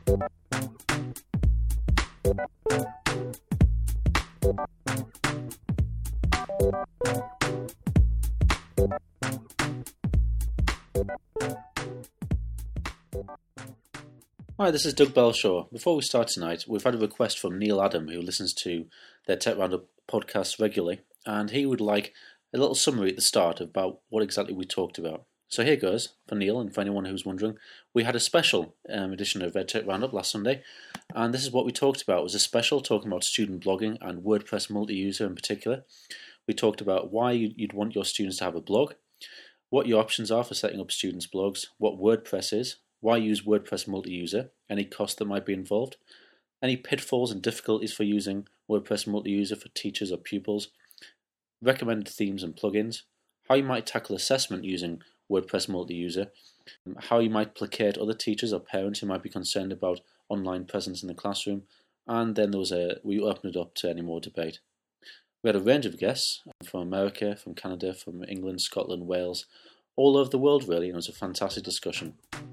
Hi, this is Doug Belshaw. Before we start tonight, we've had a request from Neil Adam, who listens to their Tech Roundup podcast regularly, and he would like a little summary at the start about what exactly we talked about. So here goes, for Neil, and for anyone who's wondering. We had a special edition of EdTech Roundup last Sunday, and this is what we talked about. It was a special talking about student blogging and WordPress multi-user in particular. We talked about why you'd want your students to have a blog, what your options are for setting up students' blogs, what WordPress is, why use WordPress multi-user, any cost that might be involved, any pitfalls and difficulties for using WordPress multi-user for teachers or pupils, recommended themes and plugins, how you might tackle assessment using WordPress multi-user, how you might placate other teachers or parents who might be concerned about online presence in the classroom, and then we opened it up to any more debate. We had a range of guests from America, from Canada, from England, Scotland, Wales, all over the world really, and it was a fantastic discussion.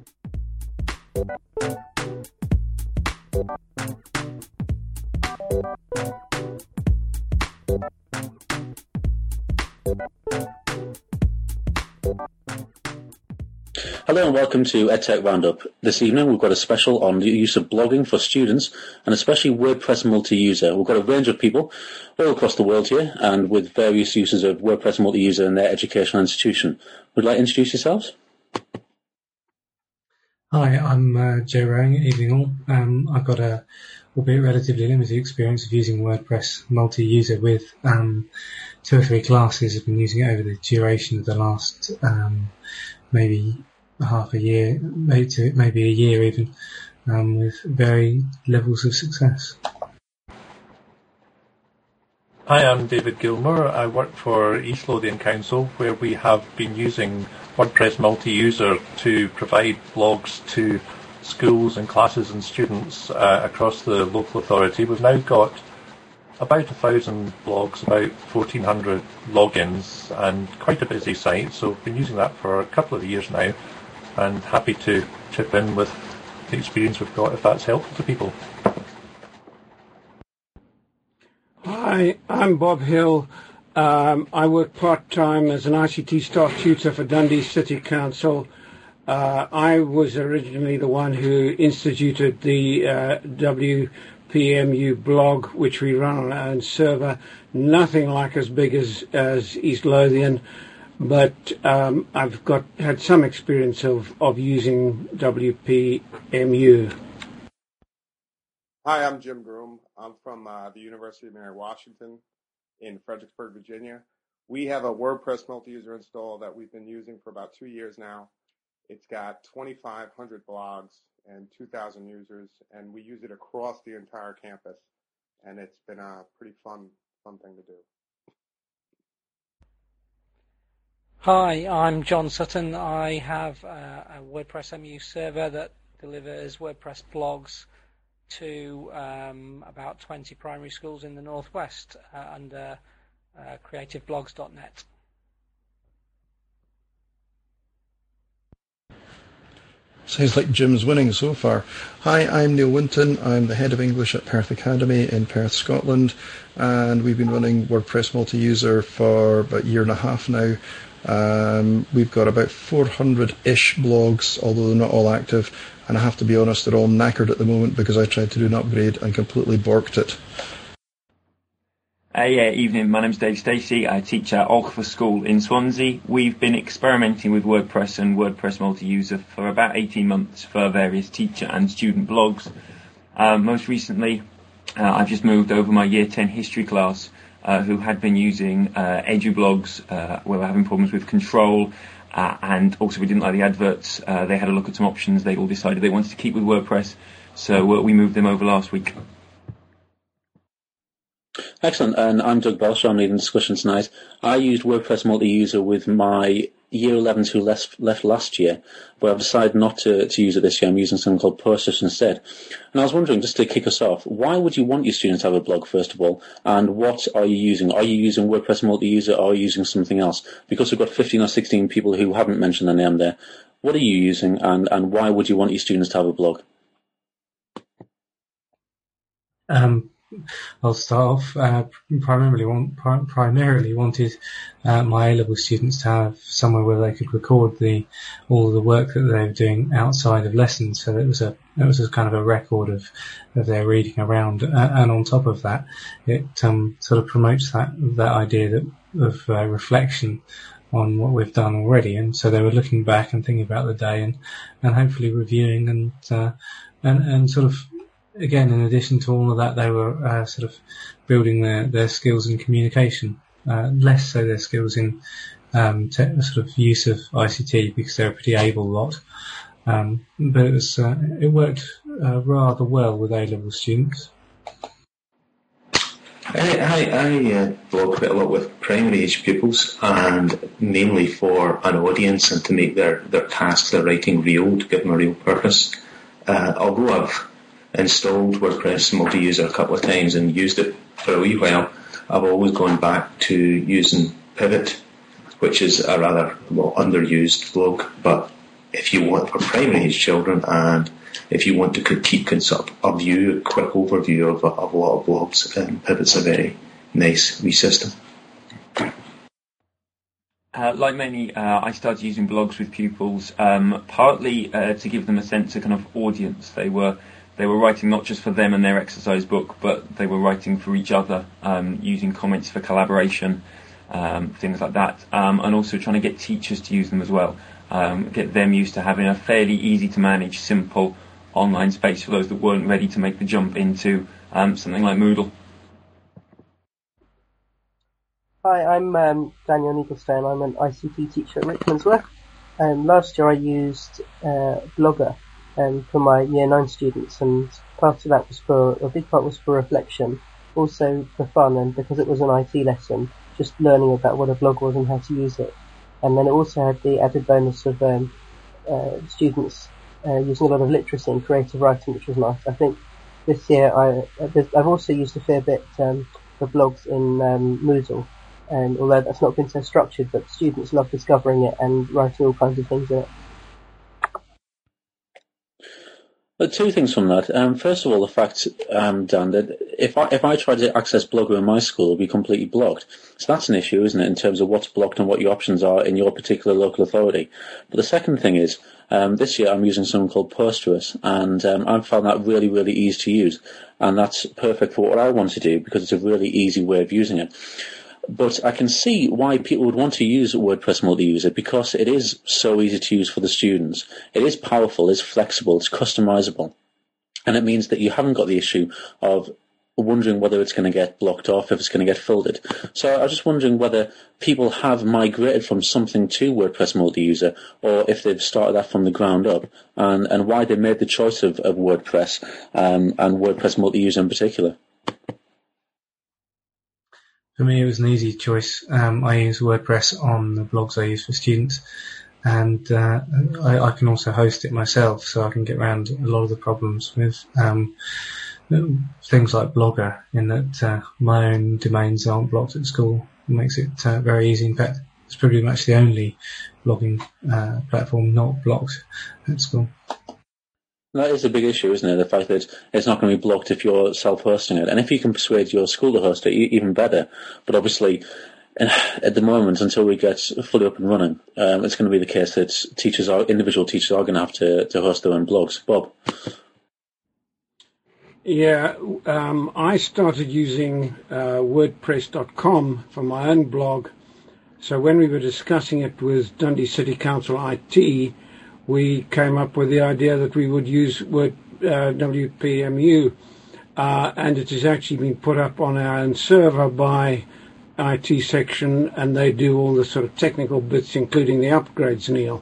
Hello and welcome to EdTech Roundup. This evening we've got a special on the use of blogging for students and especially WordPress multi-user. We've got a range of people all across the world here and with various uses of WordPress multi-user in their educational institution. Would you like to introduce yourselves? Hi, I'm Joe Rowing, evening all. I've got a, albeit relatively limited experience of using WordPress multi-user with 2 or 3 classes. I've been using it over the duration of the last maybe half a year, maybe a year even, with varying levels of success. Hi, I'm David Gilmore. I work for East Lothian Council, where we have been using WordPress multi-user to provide blogs to schools and classes and students across the local authority. We've now got about 1,000 blogs, about 1,400 logins, and quite a busy site. So we've been using that for a couple of years now, and happy to chip in with the experience we've got if that's helpful to people. Hi, I'm Bob Hill. I work part-time as an ICT staff tutor for Dundee City Council. I was originally the one who instituted the WPMU blog, which we run on our own server. Nothing like as big as East Lothian, but I've had some experience of using WPMU. Hi, I'm Jim Groom. I'm from the University of Mary Washington in Fredericksburg, Virginia. We have a WordPress multi-user install that we've been using for about 2 years now. It's got 2,500 blogs and 2,000 users, and we use it across the entire campus, and it's been a pretty fun thing to do. Hi, I'm John Sutton. I have a WordPress MU server that delivers WordPress blogs to about 20 primary schools in the Northwest under creativeblogs.net. Sounds like Jim's winning so far. Hi, I'm Neil Winton. I'm the head of English at Perth Academy in Perth, Scotland, and we've been running WordPress multi-user for about a year and a half now. We've got about 400-ish blogs, although they're not all active, and I have to be honest, they're all knackered at the moment because I tried to do an upgrade and completely borked it. Evening, my name's Dave Stacey. I teach at Alcfer School in Swansea. We've been experimenting with WordPress and WordPress multi-user for about 18 months for various teacher and student blogs. Most recently, I've just moved over my Year 10 history class who had been using EduBlogs, where we're having problems with control, and also we didn't like the adverts. They had a look at some options. They all decided they wanted to keep with WordPress, so we moved them over last week. Excellent, and I'm Doug Belshaw. I'm leading the discussion tonight. I used WordPress multi-user with my Year 11s who left last year, but I've decided not to use it this year. I'm using something called Posters instead. And I was wondering, just to kick us off, why would you want your students to have a blog, first of all, and what are you using? Are you using WordPress multi-user or are you using something else? Because we've got 15 or 16 people who haven't mentioned their name there. What are you using, and why would you want your students to have a blog? I'll start off. Primarily wanted my A-level students to have somewhere where they could record all of the work that they were doing outside of lessons. So it was a kind of a record of their reading around, and on top of that, it sort of promotes that idea of reflection on what we've done already. And so they were looking back and thinking about the day, and hopefully reviewing and sort of. Again, in addition to all of that, they were sort of building their skills in communication, less so their skills in sort of use of ICT, because they're a pretty able lot. But it worked rather well with A-level students. I blog quite a lot with primary age pupils, and mainly for an audience and to make their tasks, their writing real, to give them a real purpose. Although I've installed WordPress multi-user a couple of times and used it for a wee while, I've always gone back to using Pivot, which is a rather underused blog. But if you want for primary age children, and if you want to keep a quick overview of a lot of blogs, Pivot's a very nice wee system. Like many, I started using blogs with pupils, partly to give them a sense of kind of audience. They were writing not just for them and their exercise book, but they were writing for each other, using comments for collaboration, things like that, and also trying to get teachers to use them as well, get them used to having a fairly easy to manage, simple online space for those that weren't ready to make the jump into something like Moodle. Hi, I'm Daniel Nicholstone. I'm an ICT teacher at Rickmansworth. Last year I used Blogger for my Year 9 students, and part of that a big part was for reflection, also for fun, and because it was an IT lesson, just learning about what a blog was and how to use it. And then it also had the added bonus of students using a lot of literacy and creative writing, which was nice. I think this year I've also used a fair bit for blogs in Moodle, and although that's not been so structured, but students love discovering it and writing all kinds of things in it. Well, two things from that. First of all, the fact, Dan, that if I tried to access Blogger in my school, it would be completely blocked. So that's an issue, isn't it, in terms of what's blocked and what your options are in your particular local authority. But the second thing is, this year I'm using something called Posterous, and I've found that really, really easy to use. And that's perfect for what I want to do, because it's a really easy way of using it. But I can see why people would want to use WordPress multi-user, because it is so easy to use for the students. It is powerful, it's flexible, it's customizable. And it means that you haven't got the issue of wondering whether it's going to get blocked off, if it's going to get filtered. So I was just wondering whether people have migrated from something to WordPress multi-user, or if they've started that from the ground up, and why they made the choice of WordPress, and WordPress multi-user in particular. For me, it was an easy choice. I use WordPress on the blogs I use for students, and I can also host it myself, so I can get around a lot of the problems with things like Blogger, in that my own domains aren't blocked at school. It makes it very easy. In fact, it's pretty much the only blogging platform not blocked at school. That is a big issue, isn't it? The fact that it's not going to be blocked if you're self-hosting it. And if you can persuade your school to host it, even better. But obviously, at the moment, until we get fully up and running, it's going to be the case that individual teachers are going to have to host their own blogs. Bob? Yeah, I started using WordPress.com for my own blog. So when we were discussing it with Dundee City Council IT, we came up with the idea that we would use WPMU, and it has actually been put up on our own server by IT section, and they do all the sort of technical bits, including the upgrades, Neil.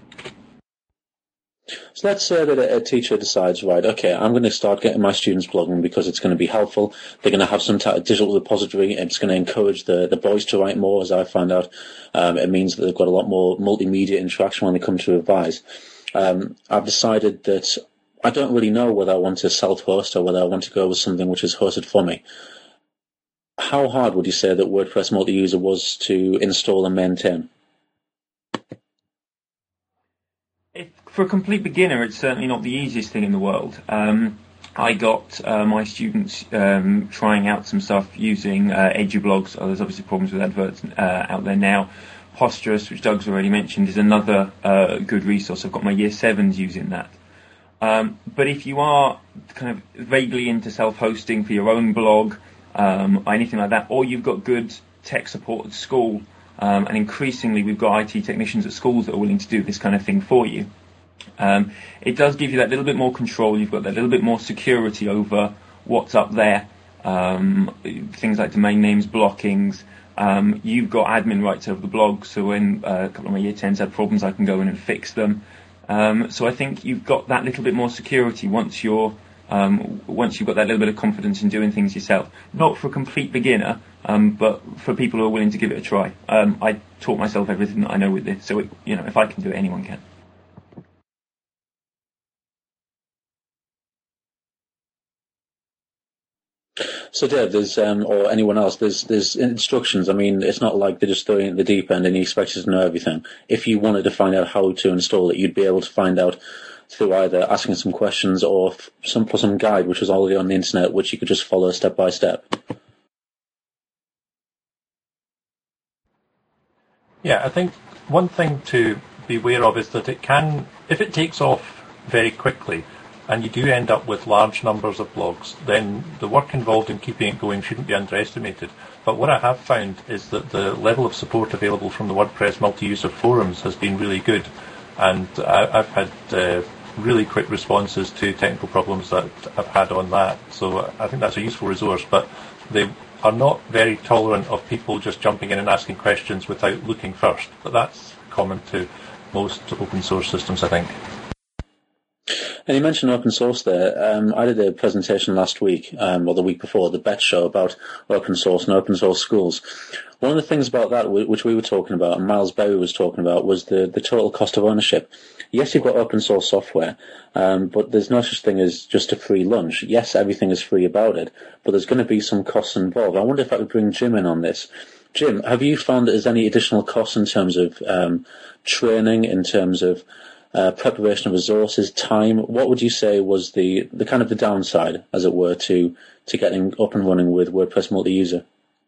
So let's say that a teacher decides, right, okay, I'm going to start getting my students blogging because it's going to be helpful. They're going to have some type of digital repository. It's going to encourage the boys to write more, as I found out. It means that they've got a lot more multimedia interaction when they come to revise. I've decided that I don't really know whether I want to self-host or whether I want to go with something which is hosted for me. How hard would you say that WordPress multi-user was to install and maintain? For a complete beginner, it's certainly not the easiest thing in the world. I got my students trying out some stuff using EduBlogs. There's obviously problems with adverts out there now. Posterous, which Doug's already mentioned, is another good resource. I've got my Year 7s using that. But if you are kind of vaguely into self-hosting for your own blog, or anything like that, or you've got good tech support at school, and increasingly we've got IT technicians at schools that are willing to do this kind of thing for you, it does give you that little bit more control. You've got that little bit more security over what's up there. Things like domain names, blockings. You've got admin rights over the blog, so when a couple of my Year 10s had problems, I can go in and fix them. So I think you've got that little bit more security once you've got that little bit of confidence in doing things yourself. Not for a complete beginner, but for people who are willing to give it a try. I taught myself everything that I know with this, so if I can do it, anyone can. So Dave, there's or anyone else, there's instructions. I mean, it's not like they're just throwing it in the deep end and you expect you to know everything. If you wanted to find out how to install it, you'd be able to find out through either asking some questions or some guide which was already on the internet, which you could just follow step by step. Yeah, I think one thing to be aware of is that if it takes off very quickly, and you do end up with large numbers of blogs, then the work involved in keeping it going shouldn't be underestimated. But what I have found is that the level of support available from the WordPress multi-user forums has been really good, and I've had really quick responses to technical problems that I've had on that. So I think that's a useful resource, but they are not very tolerant of people just jumping in and asking questions without looking first. But that's common to most open source systems, I think. And you mentioned open source there. I did a presentation last week, or the week before, the BET show about open source and open source schools. One of the things about that, which we were talking about, and Miles Berry was talking about, was the total cost of ownership. Yes, you've got open source software, but there's no such thing as just a free lunch. Yes, everything is free about it, but there's going to be some costs involved. I wonder if I could bring Jim in on this. Jim, have you found that there's any additional costs in terms of training, in terms of preparation of resources, time? What would you say was the kind of the downside, as it were, to getting up and running with WordPress multi-user?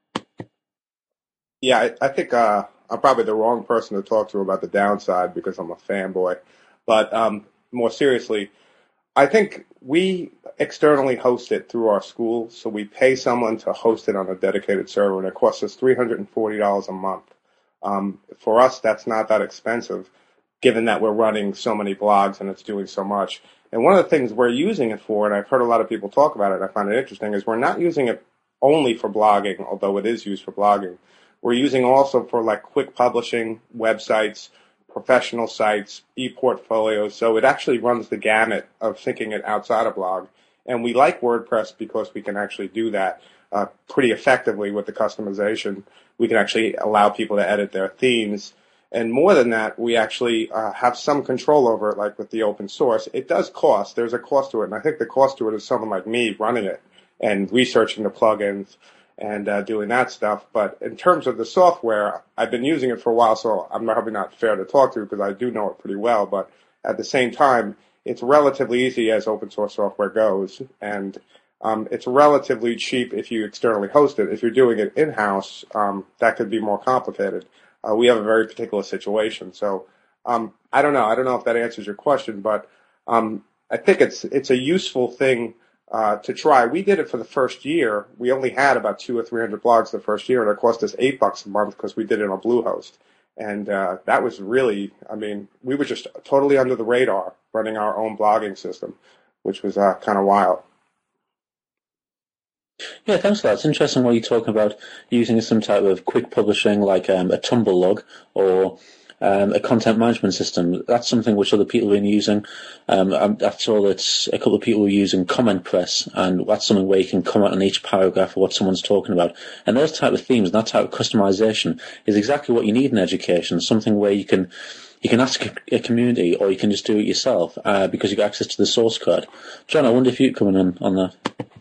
Yeah, I think I'm probably the wrong person to talk to about the downside because I'm a fanboy. But more seriously, I think we externally host it through our school, so we pay someone to host it on a dedicated server, and it costs us $340 a month. For us, that's not that expensive, given that we're running so many blogs and it's doing so much. And one of the things we're using it for, and I've heard a lot of people talk about it, and I find it interesting, is we're not using it only for blogging, although it is used for blogging. We're using also for like quick publishing, websites, professional sites, e-portfolios. So it actually runs the gamut of thinking it outside a blog. And we like WordPress because we can actually do that pretty effectively with the customization. We can actually allow people to edit their themes. And more than that, we actually have some control over it, like with the open source. It does cost. There's a cost to it. And I think the cost to it is someone like me running it and researching the plugins and doing that stuff. But in terms of the software, I've been using it for a while, so I'm probably not fair to talk to because I do know it pretty well. But at the same time, it's relatively easy as open source software goes. And it's relatively cheap if you externally host it. If you're doing it in-house, that could be more complicated. We have a very particular situation. So I don't know. I don't know if that answers your question, but I think it's a useful thing to try. We did it for the first year. We only had about 200 or 300 blogs the first year, and it cost us $8 a month because we did it on Bluehost. And that was really, I mean, we were just totally under the radar running our own blogging system, which was kind of wild. Yeah, thanks for that. It's interesting what you're talking about using some type of quick publishing like a Tumblr or a content management system. That's something which other people have been using. I saw that a couple of people were using CommentPress, and that's something where you can comment on each paragraph of what someone's talking about. And those type of themes and that type of customization is exactly what you need in education, something where you can ask a community or you can just do it yourself because you've got access to the source code. John, I wonder if you'd come in on that.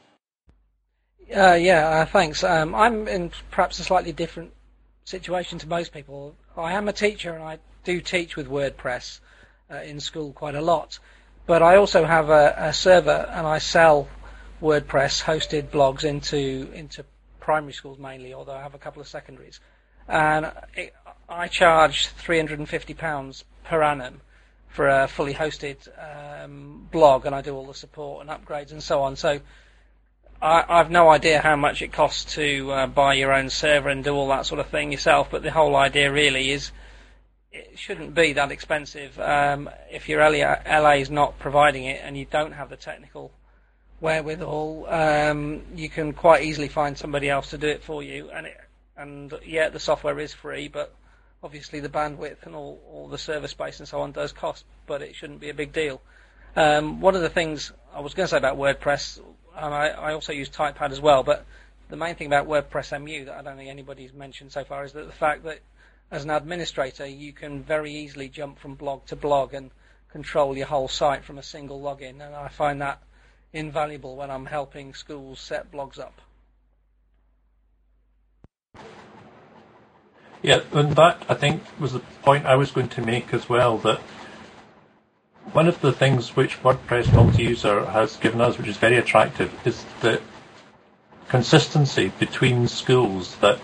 Thanks. I'm in perhaps a slightly different situation to most people. I am a teacher and I do teach with WordPress in school quite a lot. But I also have a server, and I sell WordPress hosted blogs into primary schools mainly, although I have a couple of secondaries. And I charge £350 per annum for a fully hosted blog, and I do all the support and upgrades and so on. So I've no idea how much it costs to buy your own server and do all that sort of thing yourself, but the whole idea really is it shouldn't be that expensive. If your LA is not providing it and you don't have the technical wherewithal, you can quite easily find somebody else to do it for you. And the software is free, but obviously the bandwidth and all the server space and so on does cost, but it shouldn't be a big deal. One of the things I was going to say about WordPress, and I also use Typepad as well, but the main thing about WordPress MU that I don't think anybody's mentioned so far is that the fact that as an administrator you can very easily jump from blog to blog and control your whole site from a single login, and I find that invaluable when I'm helping schools set blogs up. Yeah, and that, I think, was the point I was going to make as well, that one of the things which WordPress Multi-User has given us, which is very attractive, is the consistency between schools, that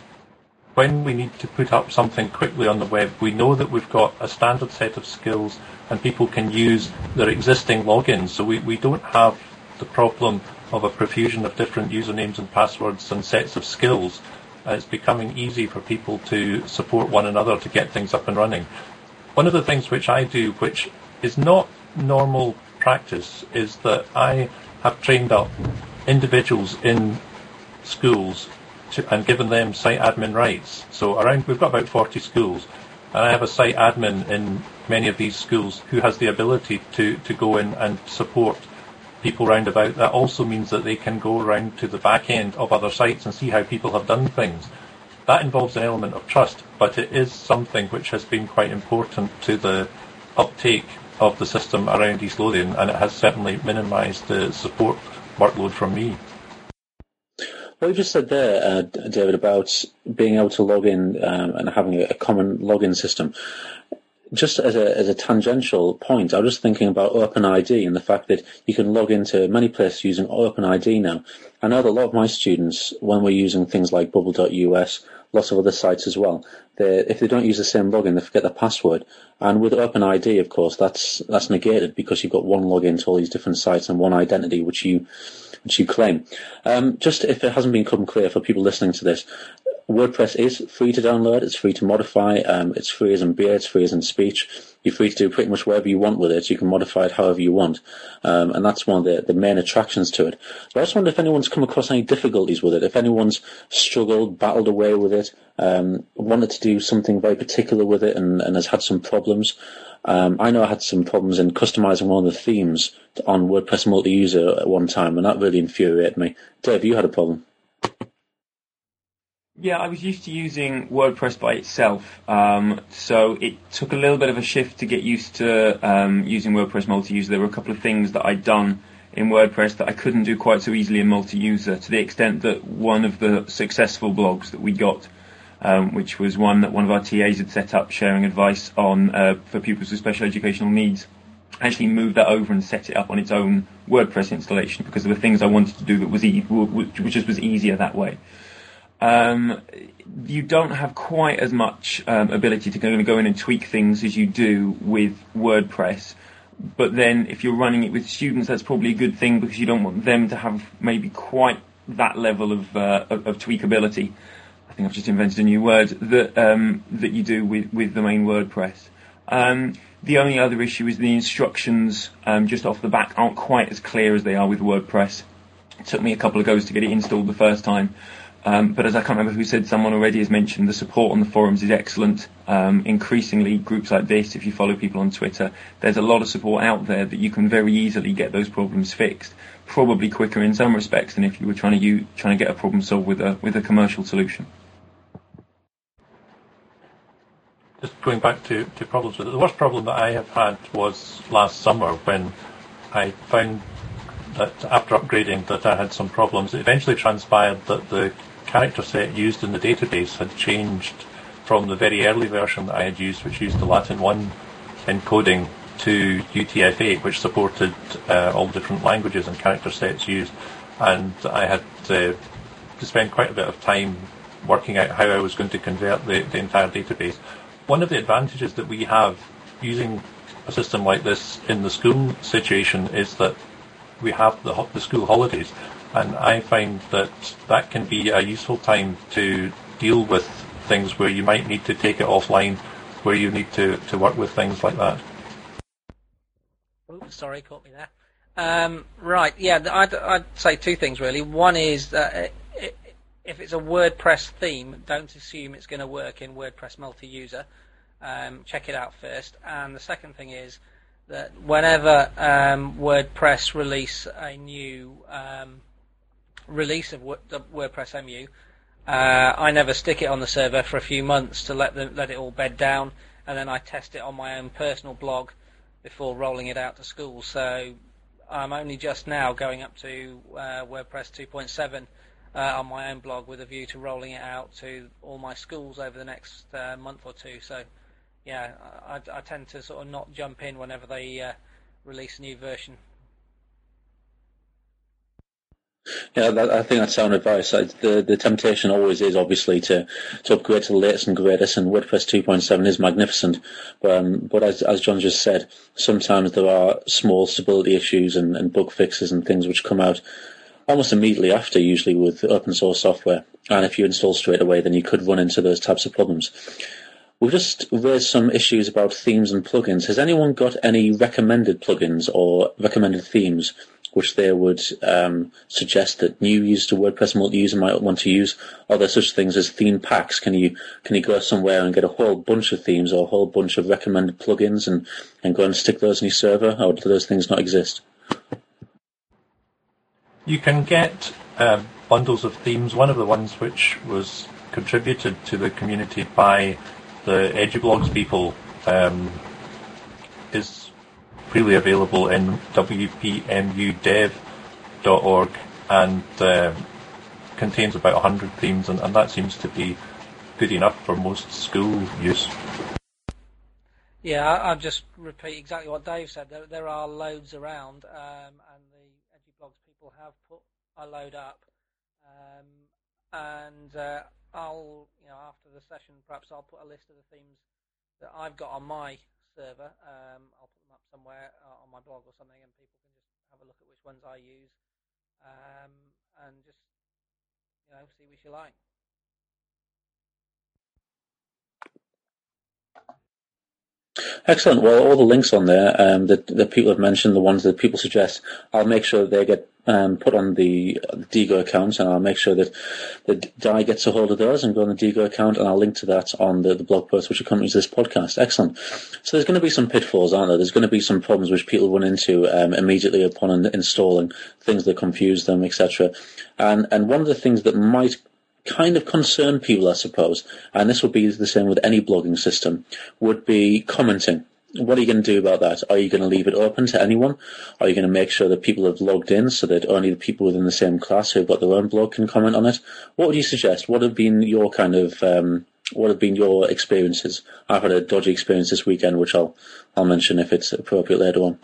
when we need to put up something quickly on the web, we know that we've got a standard set of skills and people can use their existing logins. So we don't have the problem of a profusion of different usernames and passwords and sets of skills. It's becoming easy for people to support one another to get things up and running. One of the things which I do, which is not normal practice, is that I have trained up individuals in schools and given them site admin rights. So we've got about 40 schools, and I have a site admin in many of these schools who has the ability to go in and support people round about. That also means that they can go around to the back end of other sites and see how people have done things. That involves an element of trust, but it is something which has been quite important to the uptake of the system around East Lothian, and it has certainly minimised the support workload from me. What you just said there, David, about being able to log in and having a common login system, just as a tangential point, I was just thinking about OpenID and the fact that you can log into many places using OpenID now. I know that a lot of my students, when we're using things like bubble.us, lots of other sites as well, if they don't use the same login, they forget their password. And with OpenID, of course, that's negated because you've got one login to all these different sites and one identity which you claim. Just if it hasn't become clear for people listening to this, WordPress is free to download, it's free to modify, it's free as in beer, it's free as in speech. You're free to do pretty much whatever you want with it. You can modify it however you want. And that's one of the main attractions to it. But I just wonder if anyone's come across any difficulties with it, if anyone's struggled, battled away with it, wanted to do something very particular with it and has had some problems. I know I had some problems in customizing one of the themes on WordPress Multi-User at one time, and that really infuriated me. Dave, you had a problem? Yeah, I was used to using WordPress by itself, so it took a little bit of a shift to get used to using WordPress Multi-User. There were a couple of things that I'd done in WordPress that I couldn't do quite so easily in Multi-User, to the extent that one of the successful blogs that we got, which was one that one of our TAs had set up sharing advice on for pupils with special educational needs, actually moved that over and set it up on its own WordPress installation because there were things I wanted to do that was which just was easier that way. You don't have quite as much ability to go in and tweak things as you do with WordPress. But then if you're running it with students, that's probably a good thing because you don't want them to have maybe quite that level of tweakability. I think I've just invented a new word that you do with the main WordPress. The only other issue is the instructions just off the back aren't quite as clear as they are with WordPress. It took me a couple of goes to get it installed the first time. But as I can't remember who said, someone already has mentioned, the support on the forums is excellent. Increasingly, groups like this, if you follow people on Twitter, there's a lot of support out there that you can very easily get those problems fixed. Probably quicker in some respects than if you were trying to get a problem solved with a commercial solution. Just going back to problems with it, the worst problem that I have had was last summer when I found that after upgrading that I had some problems. It eventually transpired that the character set used in the database had changed from the very early version that I had used, which used the Latin 1 encoding, to UTF-8, which supported all different languages and character sets used, and I had to spend quite a bit of time working out how I was going to convert the entire database. One of the advantages that we have using a system like this in the school situation is that we have the school holidays, and I find that can be a useful time to deal with things where you might need to take it offline, where you need to work with things like that. Oh, sorry, caught me there. Right, yeah, I'd say two things really. One is that if it's a WordPress theme, don't assume it's going to work in WordPress multi-user. Check it out first. And the second thing is that whenever WordPress release a new release of the WordPress MU, I never stick it on the server for a few months to let it all bed down, and then I test it on my own personal blog before rolling it out to schools. So I'm only just now going up to WordPress 2.7 on my own blog with a view to rolling it out to all my schools over the next month or two. So yeah, I tend to sort of not jump in whenever they release a new version. Yeah, I think that's sound advice. The temptation always is obviously to upgrade to the latest and greatest, and WordPress 2.7 is magnificent. But as John just said, sometimes there are small stability issues and bug fixes and things which come out almost immediately after, usually with open source software. And if you install straight away, then you could run into those types of problems. We've just raised some issues about themes and plugins. Has anyone got any recommended plugins or recommended themes which they would suggest that new users to WordPress multi-user might want to use? Are there such things as theme packs? Can you go somewhere and get a whole bunch of themes or a whole bunch of recommended plugins and go and stick those in your server, or do those things not exist? You can get bundles of themes. One of the ones which was contributed to the community by the EduBlogs people is freely available in wpmudev.org and contains about 100 themes, and that seems to be good enough for most school use. Yeah, I'll just repeat exactly what Dave said. There are loads around, and the EduBlogs people have put a load up. I'll, after the session, perhaps I'll put a list of the themes that I've got on my server. I'll put them up somewhere on my blog or something, and people can just have a look at which ones I use, and just see which you like. Excellent. Well, all the links on there that people have mentioned, the ones that people suggest, I'll make sure they get put on the Diigo account, and I'll make sure that Di gets a hold of those and go on the Diigo account, and I'll link to that on the blog post which accompanies this podcast. Excellent. So there's going to be some pitfalls, aren't there? There's going to be some problems which people run into immediately upon installing, things that confuse them, etc. And one of the things that might kind of concern people, I suppose, and this would be the same with any blogging system, would be commenting. What are you going to do about that? Are you going to leave it open to anyone? Are you going to make sure that people have logged in so that only the people within the same class who've got their own blog can comment on it? What would you suggest? What have been your experiences? I've had a dodgy experience this weekend, which I'll mention if it's appropriate later on.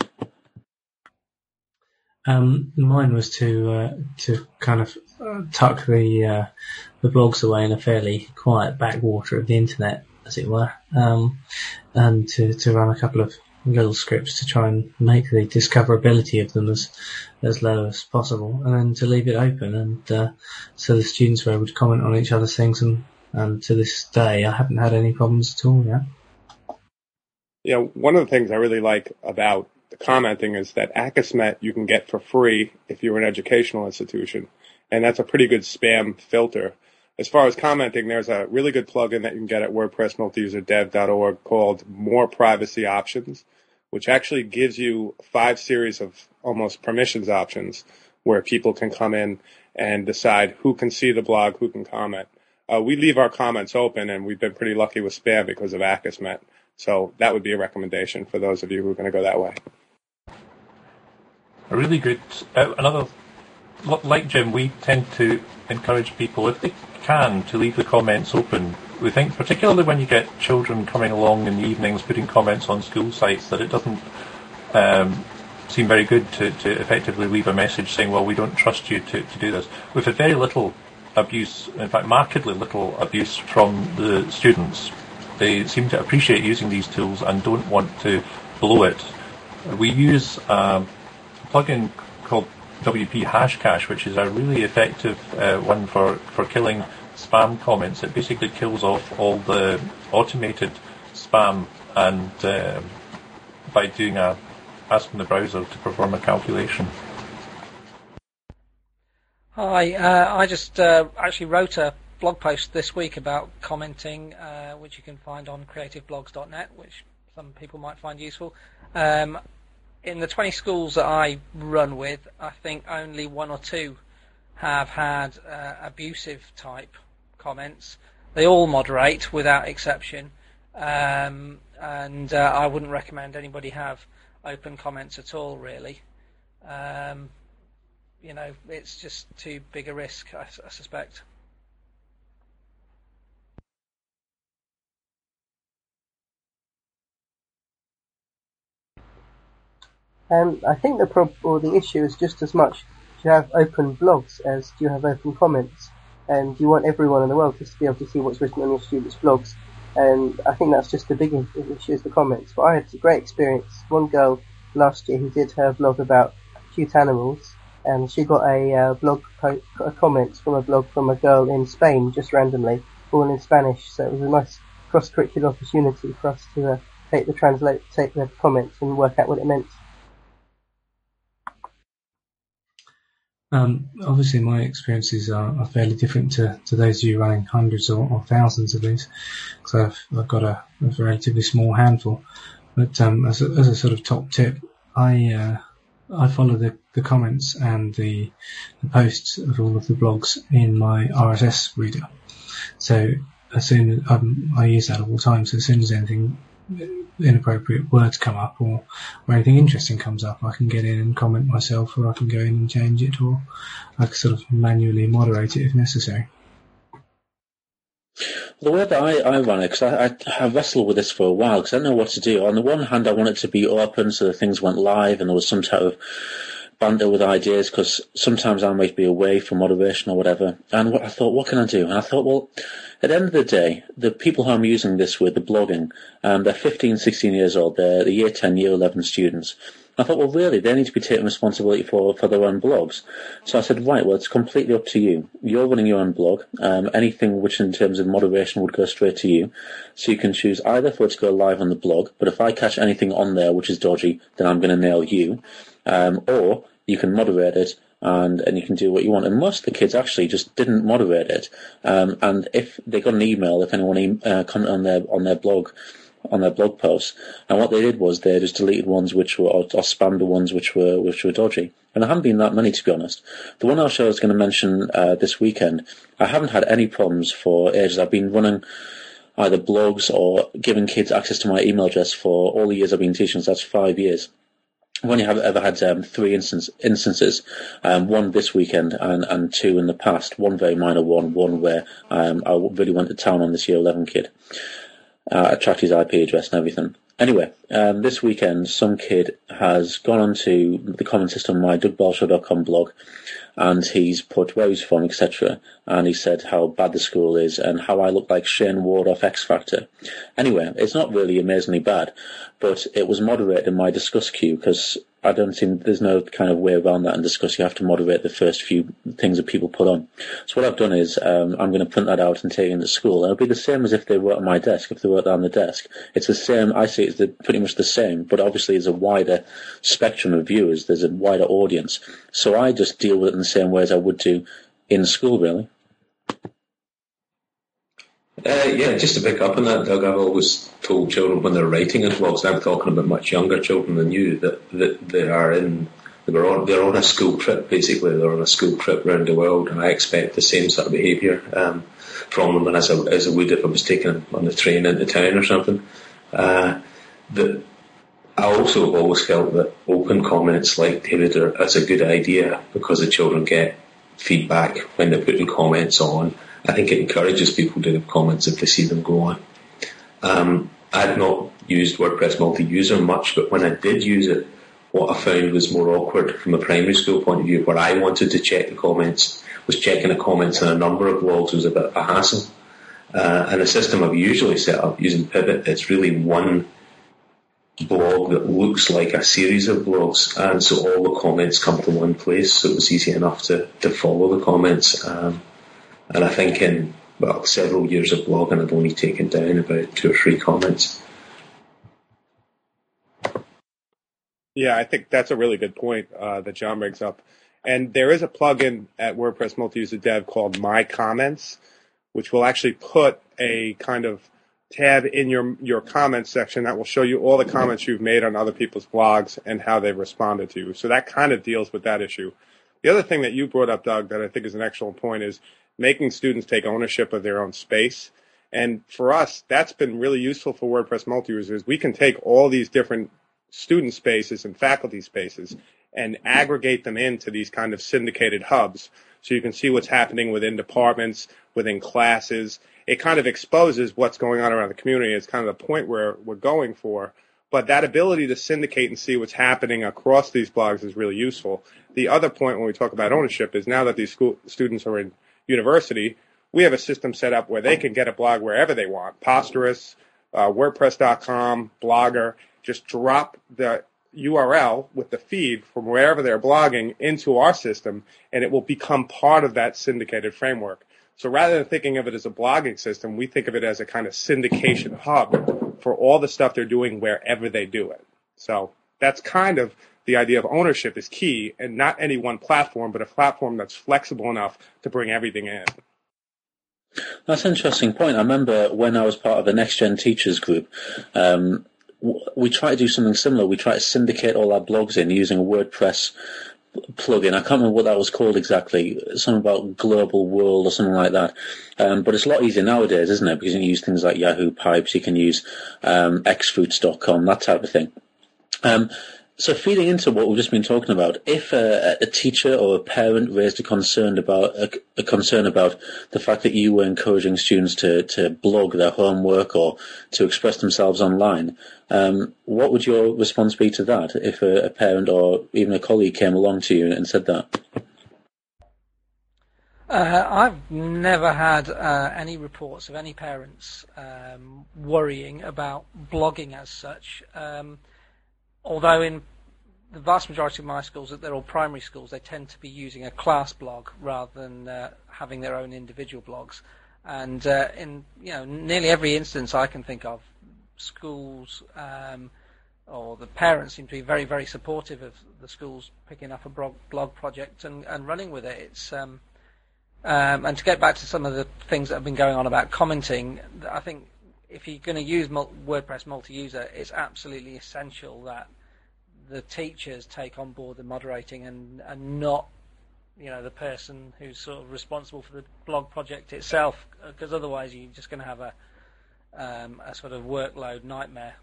Mine was to kind of tuck the blogs away in a fairly quiet backwater of the internet, as it were, and to run a couple of little scripts to try and make the discoverability of them as low as possible, and then to leave it open, and so the students were able to comment on each other's things, and to this day I haven't had any problems at all yet. One of the things I really like about the commenting is that Akismet you can get for free if you're an educational institution, and that's a pretty good spam filter. As far as commenting, there's a really good plugin that you can get at WordPress multiuserdev.org called More Privacy Options, which actually gives you 5 series of almost permissions options where people can come in and decide who can see the blog, who can comment. We leave our comments open, and we've been pretty lucky with spam because of Akismet. So that would be a recommendation for those of you who are going to go that way. A really good, like Jim, we tend to encourage people, if they can, to leave the comments open we think, particularly when you get children coming along in the evenings putting comments on school sites, that it doesn't seem very good to effectively leave a message saying, well, we don't trust you to do this. We've had very little abuse, in fact markedly little abuse from the students. They seem to appreciate using these tools and don't want to blow it. We use a plugin called WP Hashcache, which is a really effective one for killing spam comments. It basically kills off all the automated spam and by doing asking the browser to perform a calculation. Hi, I just actually wrote a blog post this week about commenting, which you can find on creativeblogs.net, which some people might find useful. In the 20 schools that I run with, I think only 1 or 2 have had abusive type comments. They all moderate without exception, and I wouldn't recommend anybody have open comments at all, really. It's just too big a risk, I suspect. I think the problem or the issue is just as much do you have open blogs as do you have open comments, and you want everyone in the world just to be able to see what's written on your students' blogs. And I think that's just the big issue is the comments. But I had a great experience. One girl last year who did her blog about cute animals, and she got a comment from a blog from a girl in Spain just randomly, all in Spanish. So it was a nice cross-curricular opportunity for us to take the comments and work out what it meant. Obviously my experiences are fairly different to those of you running hundreds or thousands of these, because I've got a relatively small handful. But as a sort of top tip, I follow the comments and the posts of all of the blogs in my RSS reader. So as soon as I use that all the time, so as soon as anything inappropriate words come up or anything interesting comes up, I can get in and comment myself, or I can go in and change it, or I can sort of manually moderate it if necessary. The way that I run it, because I wrestled with this for a while, because I don't know what to do. On the one hand, I want it to be open so that things went live and there was some type of banter with ideas, because sometimes I might be away for moderation or whatever. And I thought, what can I do? And I thought, well, at the end of the day, the people who I'm using this with, the blogging, they're 15, 16 years old. They're the year 10, year 11 students. I thought, well, really, they need to be taking responsibility for their own blogs. So I said, right, well, it's completely up to you. You're running your own blog. Anything which in terms of moderation would go straight to you. So you can choose either for it to go live on the blog, but if I catch anything on there which is dodgy, then I'm going to nail you. Or you can moderate it and you can do what you want. And most of the kids actually just didn't moderate it. And if they got an email, if anyone commented on their blog posts, and what they did was they just deleted ones which were or spammed the ones which were dodgy. And there haven't been that many, to be honest. The one I was going to mention this weekend, I haven't had any problems for ages. I've been running either blogs or giving kids access to my email address for all the years I've been teaching. So that's 5 years. I've only ever had 3 instances, one this weekend and 2 in the past. One very minor one where I really went to town on this year 11 kid. I tracked his IP address and everything. Anyway, this weekend some kid has gone onto the comment system on my DougBalshaw.com blog, and he's put where he's from, etc. And he said how bad the school is and how I look like Shane Ward off X Factor. Anyway, it's not really amazingly bad, but it was moderated in my discuss queue, because I don't think there's no kind of way around that in discuss. You have to moderate the first few things that people put on. So what I've done is I'm going to print that out and take it into school. And it'll be the same as if they wrote on my desk, if they wrote that on the desk. It's the same. I see it's pretty much the same, but obviously there's a wider spectrum of viewers. There's a wider audience. So I just deal with it in the same way as I would do in school, really. Yeah, just to pick up on that, Doug, I've always told children when they're writing in blogs, and I'm talking about much younger children than you, that they're on a school trip, basically. They're on a school trip around the world, and I expect the same sort of behaviour from them as I would if I was taking them on the train into town or something. I also have always felt that open comments like David is a good idea, because the children get feedback when they're putting comments on, I think it encourages people to have comments if they see them go on. I've not used WordPress multi-user much, but when I did use it, what I found was more awkward from a primary school point of view, where I wanted to check the comments, was checking the comments on a number of blogs was a bit of a hassle. And the system I've usually set up using Pivot, it's really one blog that looks like a series of blogs, and so all the comments come to one place, so it was easy enough to follow the comments. And I think in several years of blogging, I've only taken down about 2 or 3 comments. Yeah, I think that's a really good point that John brings up. And there is a plugin at WordPress Multi-User Dev called My Comments, which will actually put a kind of tab in your comments section that will show you all the comments you've made on other people's blogs and how they've responded to you. So that kind of deals with that issue. The other thing that you brought up, Doug, that I think is an excellent point is making students take ownership of their own space. And for us, that's been really useful for WordPress multi-users. We can take all these different student spaces and faculty spaces and aggregate them into these kind of syndicated hubs. So you can see what's happening within departments, within classes. It kind of exposes what's going on around the community. It's kind of the point where we're going for. But that ability to syndicate and see what's happening across these blogs is really useful. The other point when we talk about ownership is now that these students are in university, we have a system set up where they can get a blog wherever they want. Posterous, WordPress.com, Blogger. Just drop the URL with the feed from wherever they're blogging into our system, and it will become part of that syndicated framework. So rather than thinking of it as a blogging system, we think of it as a kind of syndication hub for all the stuff they're doing wherever they do it. So that's kind of the idea of ownership is key, and not any one platform, but a platform that's flexible enough to bring everything in. That's an interesting point. I remember when I was part of the Next Gen Teachers group, we try to do something similar. We try to syndicate all our blogs in using a WordPress plugin. I can't remember what that was called exactly. Something about Global World or something like that. But it's a lot easier nowadays, isn't it? Because you can use things like Yahoo Pipes, you can use xfruits.com, that type of thing. So feeding into what we've just been talking about, if a teacher or a parent raised a concern about the fact that you were encouraging students to blog their homework or to express themselves online, what would your response be to that if a parent or even a colleague came along to you and said that? I've never had any reports of any parents worrying about blogging as such. Although in the vast majority of my schools, they're all primary schools, they tend to be using a class blog rather than having their own individual blogs. And in nearly every instance I can think of, schools or the parents seem to be very, very supportive of the schools picking up a blog project and running with it. It's and to get back to some of the things that have been going on about commenting, I think if you're going to use WordPress multi-user, it's absolutely essential that the teachers take on board the moderating and not, the person who's sort of responsible for the blog project itself, because otherwise you're just going to have a sort of workload nightmare.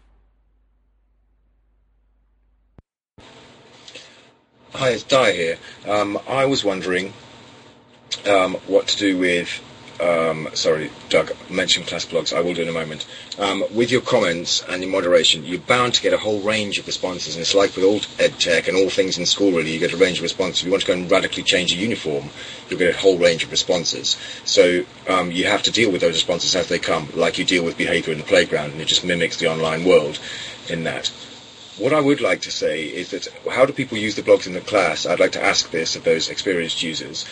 Hi, it's Di here. I was wondering what to do with sorry, Doug, mention class blogs. I will do in a moment. With your comments and your moderation, you're bound to get a whole range of responses. And it's like with all EdTech and all things in school, really, you get a range of responses. If you want to go and radically change a uniform, you'll get a whole range of responses. So you have to deal with those responses as they come, like you deal with behavior in the playground, and it just mimics the online world in that. What I would like to say is that how do people use the blogs in the class? I'd like to ask this of those experienced users.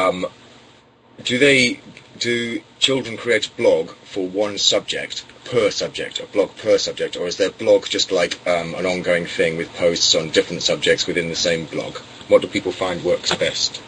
Do children create a blog for one subject, per subject, a blog per subject, or is their blog just like an ongoing thing with posts on different subjects within the same blog? What do people find works best?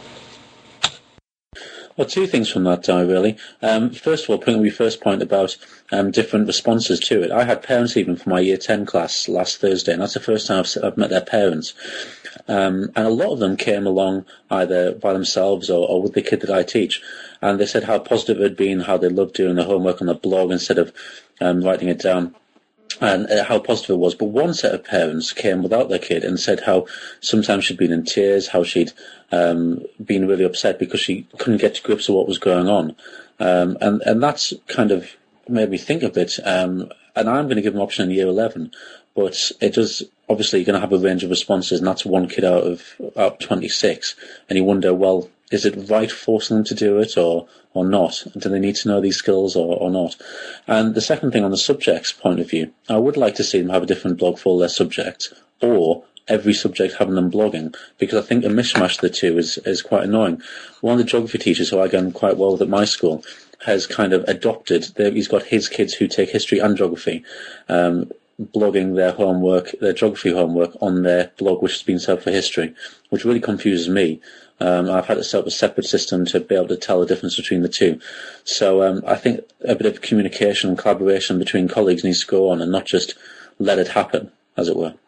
Well, two things from that, Di, really. First of all, putting your first point about different responses to it. I had parents even for my Year 10 class last Thursday, and that's the first time I've met their parents. And a lot of them came along either by themselves or with the kid that I teach. And they said how positive it had been, how they loved doing the homework on the blog instead of writing it down, and how positive it was. But one set of parents came without their kid and said how sometimes she'd been in tears, how she'd been really upset because she couldn't get to grips with what was going on. And that's kind of made me think a bit. And I'm going to give an option in year 11, but it does, obviously you're going to have a range of responses, and that's one kid out of 26. And you wonder, well, is it right forcing them to do it or not? Do they need to know these skills or not? And the second thing, on the subject's point of view, I would like to see them have a different blog for all their subjects, or every subject having them blogging, because I think a mishmash of the two is quite annoying. One of the geography teachers, who I get on quite well with at my school, has kind of adopted, he's got his kids who take history and geography, blogging their homework, their geography homework, on their blog, which has been set up for history, which really confuses me. I've had to set up a separate system to be able to tell the difference between the two. So I think a bit of communication and collaboration between colleagues needs to go on, and not just let it happen, as it were.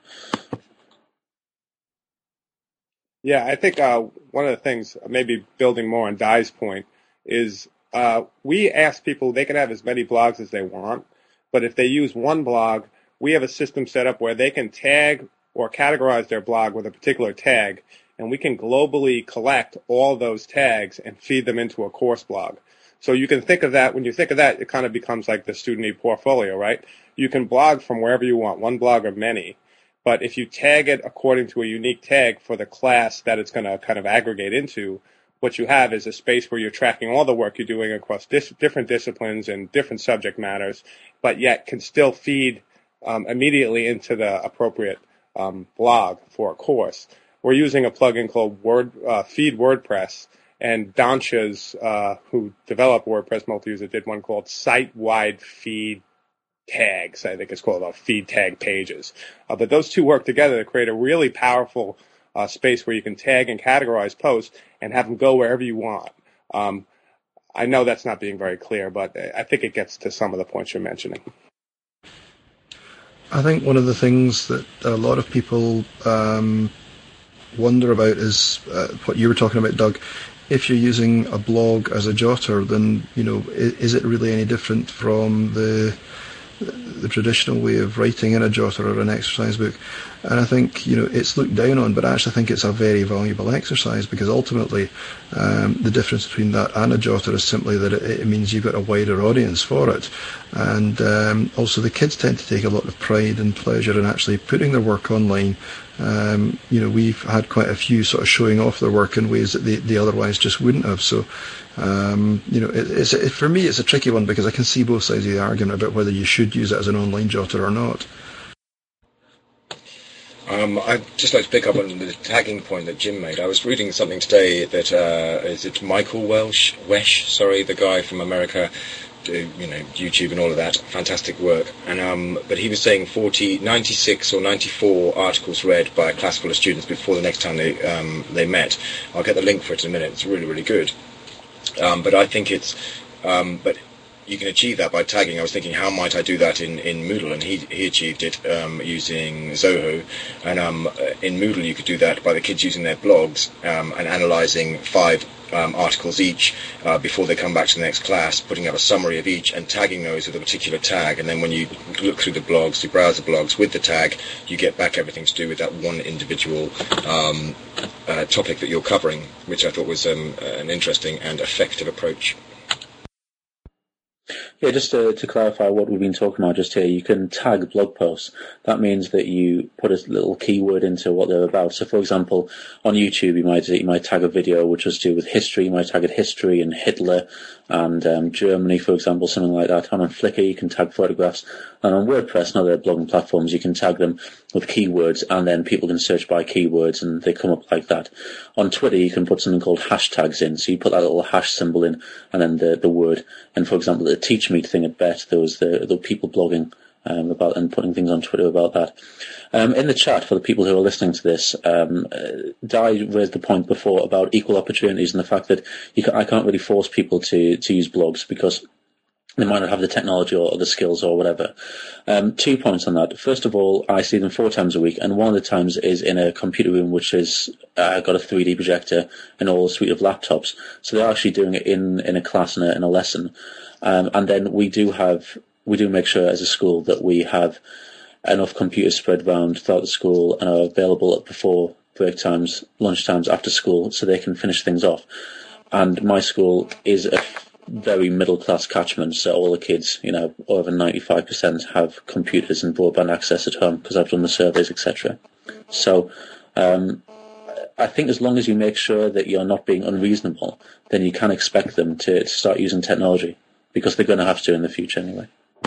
Yeah, I think one of the things, maybe building more on Di's point, is we ask people they can have as many blogs as they want, but if they use one blog, we have a system set up where they can tag or categorize their blog with a particular tag, and we can globally collect all those tags and feed them into a course blog. So you can think of that, when you think of that, it kind of becomes like the student e-portfolio, right? You can blog from wherever you want, one blog or many. But if you tag it according to a unique tag for the class that it's going to kind of aggregate into, what you have is a space where you're tracking all the work you're doing across different disciplines and different subject matters, but yet can still feed immediately into the appropriate blog for a course. We're using a plugin called Feed WordPress, and Dansha's, who developed WordPress Multi-User, did one called Site-Wide Feed Tags, I think it's called, feed tag pages. But those two work together to create a really powerful space where you can tag and categorize posts and have them go wherever you want. I know that's not being very clear, but I think it gets to some of the points you're mentioning. I think one of the things that a lot of people wonder about is what you were talking about, Doug. If you're using a blog as a jotter, then, you know, is it really any different from the traditional way of writing in a jotter or an exercise book? And I think, you know, it's looked down on, but I actually think it's a very valuable exercise, because ultimately the difference between that and a jotter is simply that it means you've got a wider audience for it. And also the kids tend to take a lot of pride and pleasure in actually putting their work online. You know, we've had quite a few sort of showing off their work in ways that they otherwise just wouldn't have. So, you know, for me, it's a tricky one, because I can see both sides of the argument about whether you should use it as an online jotter or not. I'd just like to pick up on the tagging point that Jim made. I was reading something today that is it Michael Wesh, the guy from America, you know, YouTube and all of that, fantastic work. And but he was saying 96 or 94 articles read by a class full of students before the next time they met. I'll get the link for it in a minute. It's really, really good. But I think it's but you can achieve that by tagging. I was thinking, how might I do that in Moodle? And he achieved it using Zoho. And in Moodle, you could do that by the kids using their blogs and analysing 5 articles each before they come back to the next class, putting up a summary of each and tagging those with a particular tag. And then when you look through the blogs, you browse the blogs with the tag, you get back everything to do with that one individual topic that you're covering, which I thought was an interesting and effective approach. Yeah, just to clarify what we've been talking about just here, you can tag blog posts. That means that you put a little keyword into what they're about. So, for example, on YouTube, you might tag a video which was to do with history. You might tag it history and Hitler and Germany, for example, something like that. And on Flickr, you can tag photographs. And on WordPress and other blogging platforms, you can tag them with keywords, and then people can search by keywords, and they come up like that. On Twitter, you can put something called hashtags in. So you put that little hash symbol in, and then the word. And for example, the Teach Meet thing at BET, there was the people blogging about and putting things on Twitter about that. In the chat, for the people who are listening to this, Di raised the point before about equal opportunities and the fact that I can't really force people to use blogs because they might not have the technology or the skills or whatever. 2 points on that. First of all, I see them 4 times a week, and one of the times is in a computer room which is got a 3D projector and all a suite of laptops. So they're actually doing it in a class in a lesson. And then we do make sure as a school that we have enough computers spread around throughout the school and are available before break times, lunch times, after school, so they can finish things off. And my school is very middle class catchments, so all the kids, over 95% have computers and broadband access at home because I've done the surveys, etc. So I think as long as you make sure that you're not being unreasonable, then you can expect them to start using technology, because they're going to have to in the future anyway.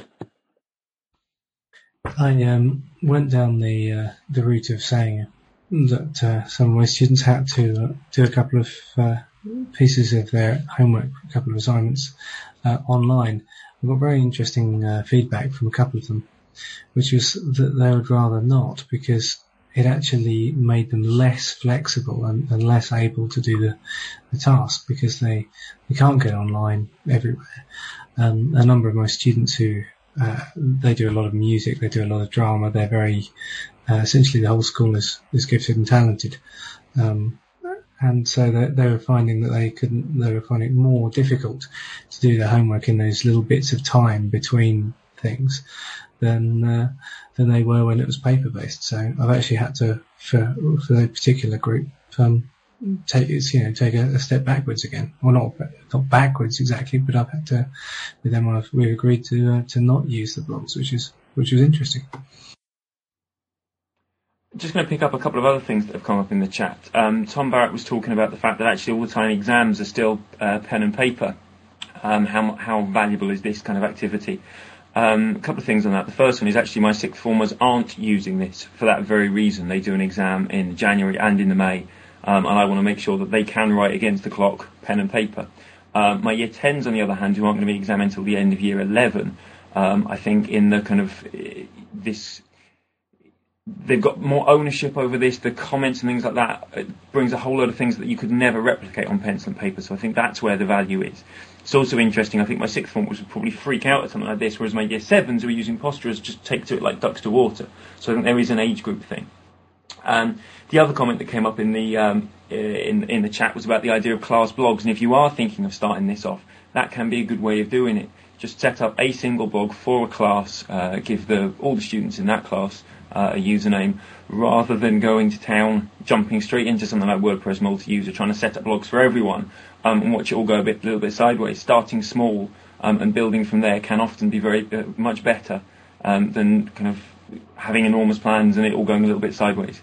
I went down the route of saying that some of my students had to do a couple of pieces of their homework, a couple of assignments online. I got very interesting feedback from a couple of them, which was that they would rather not, because it actually made them less flexible and less able to do the task, because they can't get online everywhere. A number of my students who they do a lot of music, they do a lot of drama, they're very essentially the whole school is gifted and talented, and so they were finding that they were finding it more difficult to do their homework in those little bits of time between things than they were when it was paper based. So I've actually had to, for the particular group, take a step backwards again. Well, not backwards exactly, but I've had to, with them, we've agreed to not use the blogs, which was interesting. Just going to pick up a couple of other things that have come up in the chat. Tom Barrett was talking about the fact that actually all the time exams are still pen and paper. How valuable is this kind of activity? A couple of things on that. The first one is actually my sixth formers aren't using this for that very reason. They do an exam in January and in the May, and I want to make sure that they can write against the clock, pen and paper. My year 10s, on the other hand, who aren't going to be examined until the end of year 11, I think in the kind of this, they've got more ownership over this. The comments and things like that, it brings a whole load of things that you could never replicate on pencil and paper. So I think that's where the value is. It's also interesting. I think my sixth formers would probably freak out at something like this, whereas my year 7s who are using Posturers just take to it like ducks to water. So I think there is an age group thing. The other comment that came up in the in the chat was about the idea of class blogs, and if you are thinking of starting this off, that can be a good way of doing it. Just set up a single blog for a class, give all the students in that class a username, rather than going to town, jumping straight into something like WordPress multi-user, trying to set up blogs for everyone, and watch it all go a little bit sideways. Starting small and building from there can often be very much better than kind of having enormous plans and it all going a little bit sideways.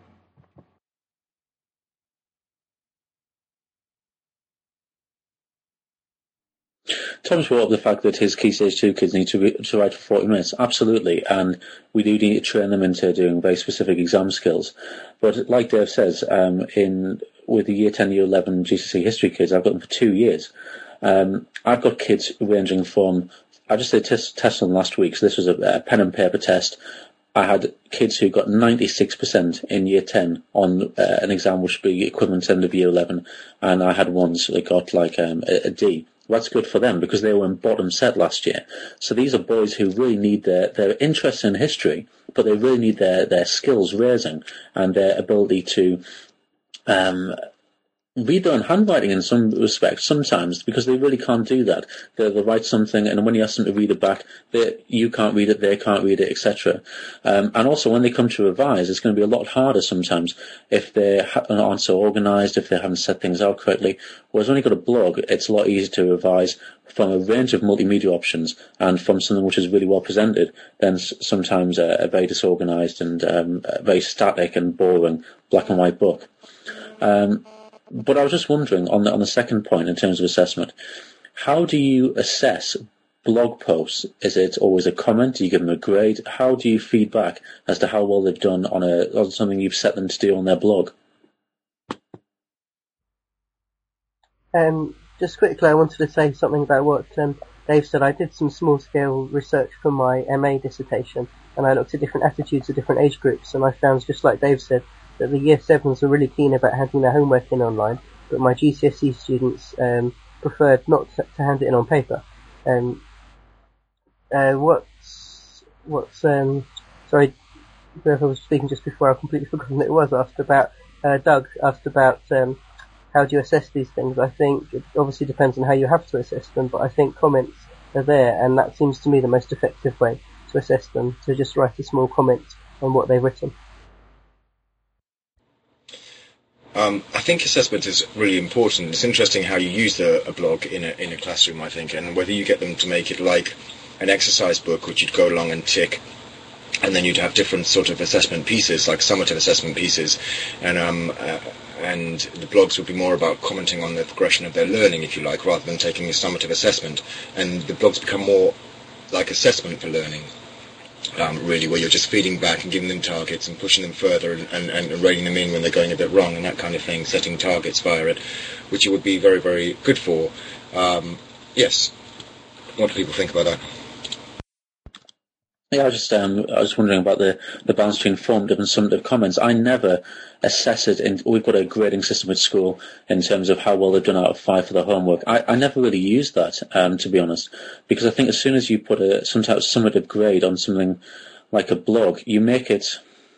Tom's brought up the fact that his Key Stage 2 kids need to write for 40 minutes. Absolutely, and we do need to train them into doing very specific exam skills. But like Dave says, with the Year 10, Year 11 GCSE history kids, I've got them for 2 years. I've got kids ranging from, I just did a test on last week, so this was a pen and paper test. I had kids who got 96% in Year 10 on an exam which would be equivalent to end of Year 11, and I had ones that got like a D. That's good for them because they were in bottom set last year. So these are boys who really need their interest in history, but they really need their skills raising and their ability to read their own handwriting in some respects sometimes, because they really can't do that. They'll write something, and when you ask them to read it back, you can't read it, they can't read it, etc. And also when they come to revise, it's going to be a lot harder sometimes if they aren't so organised, if they haven't set things out correctly. Whereas when you've got a blog, it's a lot easier to revise from a range of multimedia options and from something which is really well presented than sometimes a very disorganised and very static and boring black and white book. But I was just wondering, on the second point in terms of assessment, how do you assess blog posts? Is it always a comment? Do you give them a grade? How do you feed back as to how well they've done on something you've set them to do on their blog? Just quickly, I wanted to say something about what Dave said. I did some small-scale research for my MA dissertation, and I looked at different attitudes of different age groups, and I found, just like Dave said, that the Year 7s were really keen about handing their homework in online, but my GCSE students preferred not to hand it in on paper. Sorry, whoever was speaking just before, I've completely forgotten who it was, Doug asked about how do you assess these things. I think it obviously depends on how you have to assess them, but I think comments are there, and that seems to me the most effective way to assess them, to just write a small comment on what they've written. I think assessment is really important. It's interesting how you use a blog in a classroom, I think, and whether you get them to make it like an exercise book, which you'd go along and tick, and then you'd have different sort of assessment pieces, like summative assessment pieces, and the blogs would be more about commenting on the progression of their learning, if you like, rather than taking a summative assessment. And the blogs become more like assessment for learning, really, where you're just feeding back and giving them targets and pushing them further and reining them in when they're going a bit wrong and that kind of thing, setting targets via it, which it would be very, very good for. Yes. What do people think about that? Yeah, I was wondering about the balance between formative and summative comments. I never assess it. We've got a grading system at school in terms of how well they've done out of 5 for their homework. I never really used that, to be honest, because I think as soon as you put some type of summative grade on something like a blog, you make it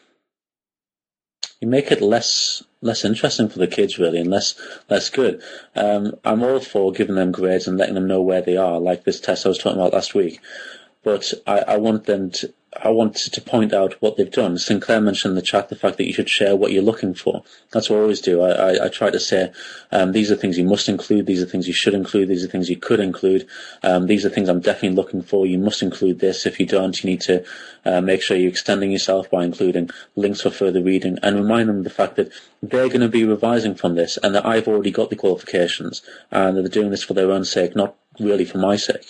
less interesting for the kids, really, and less good. I'm all for giving them grades and letting them know where they are, like this test I was talking about last week. But I want to point out what they've done. Sinclair mentioned in the chat the fact that you should share what you're looking for. That's what I always do. I try to say, these are things you must include, these are things you should include, these are things you could include, these are things I'm definitely looking for. You must include this. If you don't, you need to make sure you're extending yourself by including links for further reading, and remind them of the fact that they're going to be revising from this and that I've already got the qualifications and that they're doing this for their own sake, not really for my sake.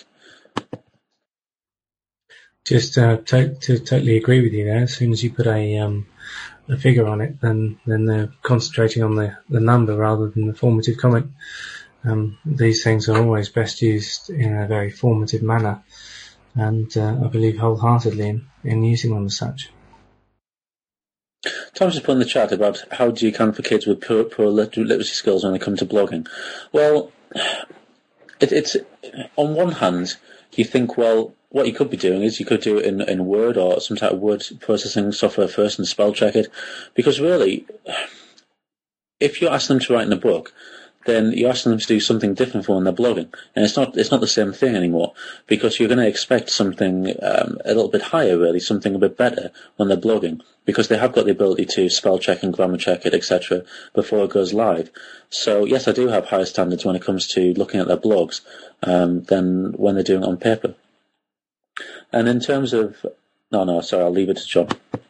Just to totally agree with you there. As soon as you put a figure on it, then they're concentrating on the number rather than the formative comment. These things are always best used in a very formative manner, and I believe wholeheartedly in using them as such. Tom's just put in the chat about how do you account for kids with poor literacy skills when they come to blogging. Well, it's on one hand, you think, well, what you could be doing is you could do it in Word or some type of word processing software first and spell check it. Because really, if you ask them to write in a book, then you're asking them to do something different from when they're blogging. And it's not the same thing anymore, because you're going to expect something a little bit higher, really, something a bit better when they're blogging, because they have got the ability to spell check and grammar check it, etc., before it goes live. So, yes, I do have higher standards when it comes to looking at their blogs than when they're doing it on paper. And in terms of... No, sorry, I'll leave it to John.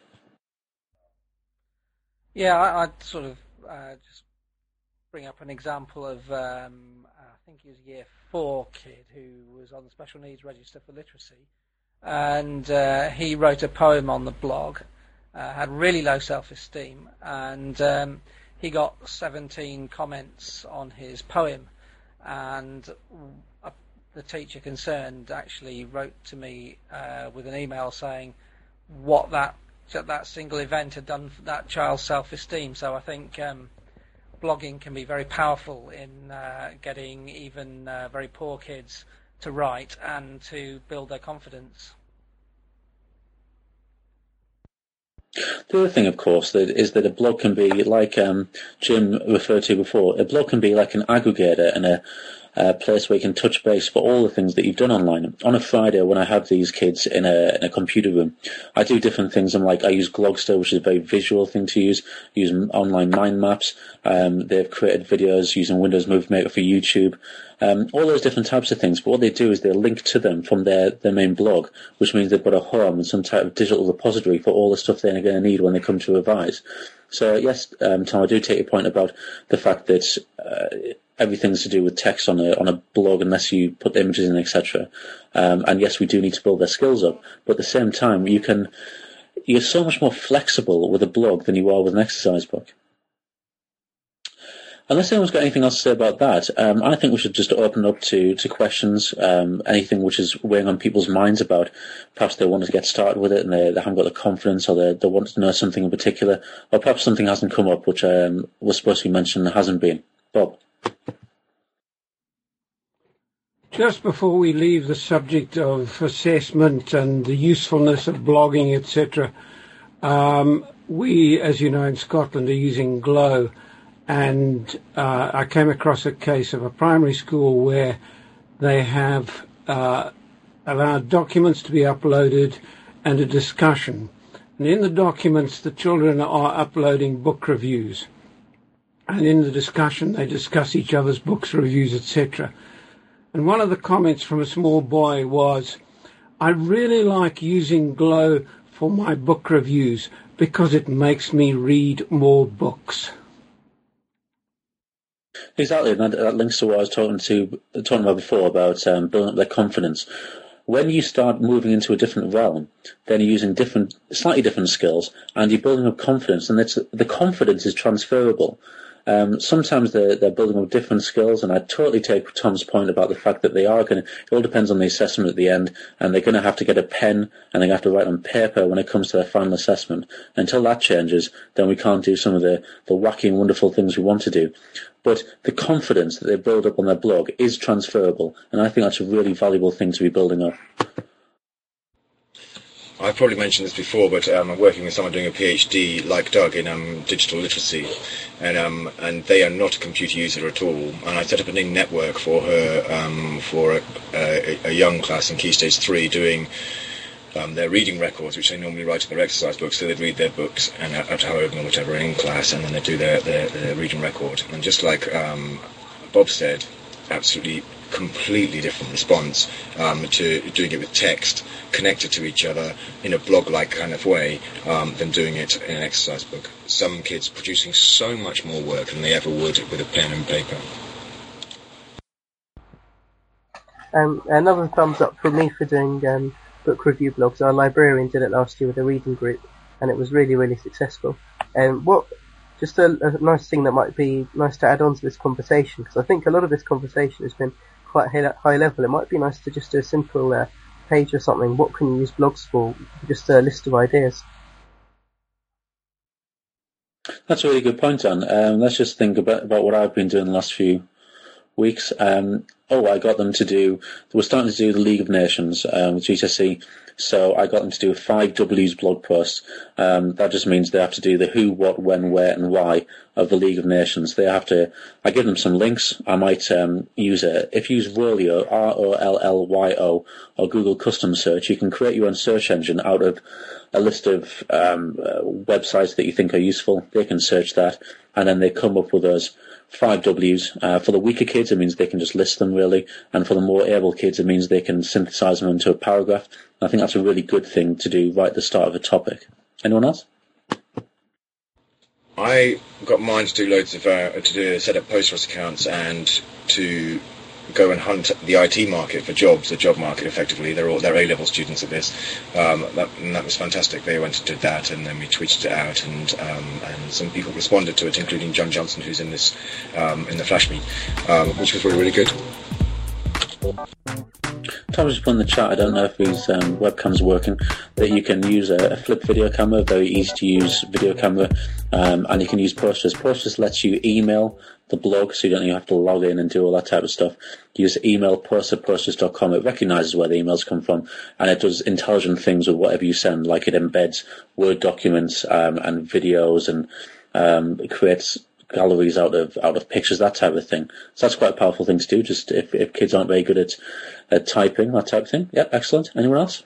Yeah, I'd sort of just bring up an example of, I think he was a Year 4 kid who was on the Special Needs Register for Literacy. And he wrote a poem on the blog, had really low self-esteem, and he got 17 comments on his poem. And the teacher concerned actually wrote to me with an email saying what that single event had done for that child's self-esteem. So I think blogging can be very powerful in getting even very poor kids to write and to build their confidence. The other thing, of course, is that a blog can be, like Jim referred to before, a blog can be like an aggregator and a place where you can touch base for all the things that you've done online. On a Friday, when I have these kids in a computer room, I do different things. I use Glogster, which is a very visual thing to use online mind maps. They've created videos using Windows Movie Maker for YouTube. All those different types of things. But what they do is they link to them from their main blog, which means they've got a home and some type of digital repository for all the stuff they're going to need when they come to revise. So yes, Tom, I do take your point about the fact that everything's to do with text on a blog unless you put the images in, etc. And yes, we do need to build their skills up. But at the same time, you're so much more flexible with a blog than you are with an exercise book. Unless anyone's got anything else to say about that, I think we should just open up to questions, anything which is weighing on people's minds about perhaps they want to get started with it and they haven't got the confidence, or they want to know something in particular, or perhaps something hasn't come up which was supposed to be mentioned and hasn't been. Bob? Just before we leave the subject of assessment and the usefulness of blogging, etc., we, as you know, in Scotland are using Glow. And I came across a case of a primary school where they have allowed documents to be uploaded and a discussion. And in the documents, the children are uploading book reviews. and in the discussion they discuss each other's books, reviews, etc. And one of the comments from a small boy was, "I really like using Glow for my book reviews because it makes me read more books." Exactly, and that links to what I was talking about before about building up their confidence. When you start moving into a different realm, then you're using slightly different skills, and you're building up confidence, and the confidence is transferable. Sometimes they're building up different skills, and I totally take Tom's point about the fact that they are going to, it all depends on the assessment at the end, and they're going to have to get a pen, and they're going to have to write on paper when it comes to their final assessment. Until that changes, then we can't do some of the wacky and wonderful things we want to do. But the confidence that they build up on their blog is transferable, and I think that's a really valuable thing to be building up. I've probably mentioned this before, but I'm working with someone doing a PhD like Doug in digital literacy, and they are not a computer user at all. And I set up a network for her for a young class in Key Stage 3 doing their reading records, which they normally write in their exercise books. So they'd read their books and at home or whatever in class, and then they do their reading record. And just like Bob said, absolutely completely different response to doing it with text connected to each other in a blog-like kind of way than doing it in an exercise book. Some kids producing so much more work than they ever would with a pen and paper. Another thumbs up from me for doing book review blogs. Our librarian did it last year with a reading group, and it was really, really successful. Just a nice thing that might be nice to add on to this conversation, because I think a lot of this conversation has been quite high level. It might be nice to just do a simple page or something. What can you use blogs for? Just a list of ideas. That's a really good point, Dan. Let's just think about what I've been doing the last few weeks. I got them to do, they were starting to do the League of Nations with GCSE, so I got them to do a 5 W's blog post. That just means they have to do the who, what, when, where, and why of the League of Nations. I give them some links. I might if you use Rollio, ROLLYO, or Google Custom Search, you can create your own search engine out of a list of websites that you think are useful. They can search that, and then they come up with those 5 W's. For the weaker kids, it means they can just list them, really. And for the more able kids, it means they can synthesize them into a paragraph. I think that's a really good thing to do right at the start of a topic. Anyone else? I got mine to do loads of set up Postgres accounts and to go and hunt the IT market for jobs, the job market effectively. They're A-level students at this. That was fantastic. They went and did that, and then we tweeted it out, and some people responded to it, including John Johnson, who's in this in the Flash Meet, which was really, really good. Tom just put in the chat, I don't know if his webcam's working, that you can use a flip video camera, very easy to use video camera, and you can use Postgres. Postgres lets you email the blog, so you don't even have to log in and do all that type of stuff. You just email post@postgres.com, it recognises where the emails come from, and it does intelligent things with whatever you send, like it embeds Word documents and videos, and it creates galleries out of pictures, that type of thing. So that's quite a powerful thing to do, just if kids aren't very good at typing, that type of thing. Yeah, excellent. Anyone else?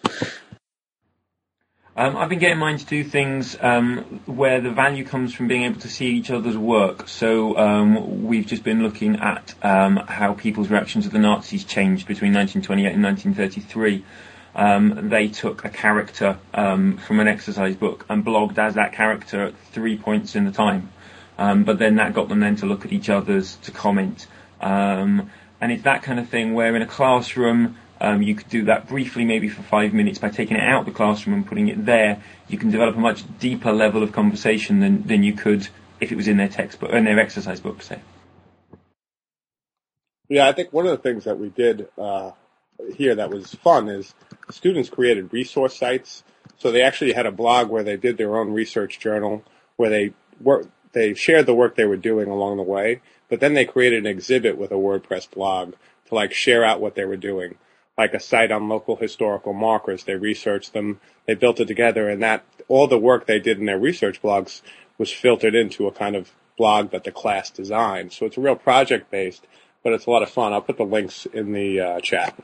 I've been getting mine to do things where the value comes from being able to see each other's work. So we've just been looking at how people's reactions to the Nazis changed between 1928 and 1933. They took a character from an exercise book and blogged as that character at 3 points in the time. But then that got them then to look at each other's, to comment. And it's that kind of thing where in a classroom, you could do that briefly, maybe for 5 minutes, by taking it out of the classroom and putting it there. You can develop a much deeper level of conversation than you could if it was in their textbook, in their exercise book, say. Yeah, I think one of the things that we did here that was fun is students created resource sites. So they actually had a blog where they did their own research journal, where they shared the work they were doing along the way, but then they created an exhibit with a WordPress blog to share out what they were doing. Like a site on local historical markers, they researched them, they built it together, and that all the work they did in their research blogs was filtered into a kind of blog that the class designed. So it's a real project-based, but it's a lot of fun. I'll put the links in the chat.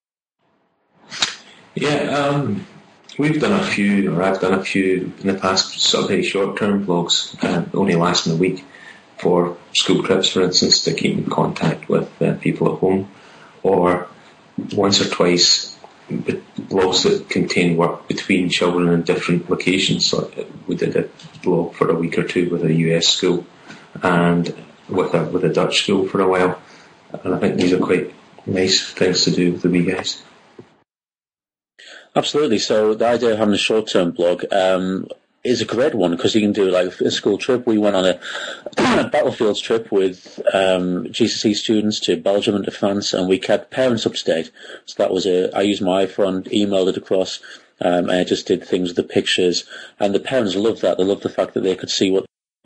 Yeah, we've done a few, or I've done a few in the past, sort of very short-term vlogs, only lasting a week. for school trips, for instance, to keep in contact with people at home, or once or twice blogs that contain work between children in different locations. So we did a blog for a week or two with a US school and with a Dutch school for a while, and I think these are quite nice things to do with the wee guys. Absolutely. So the idea of having a short-term blog is a great one, because you can do like a school trip. We went on a battlefields trip with GCSE students to Belgium and to France, and we kept parents up to date. So that was I used my iPhone, emailed it across, and I just did things with the pictures, and the parents loved that. They loved the fact that they could see what.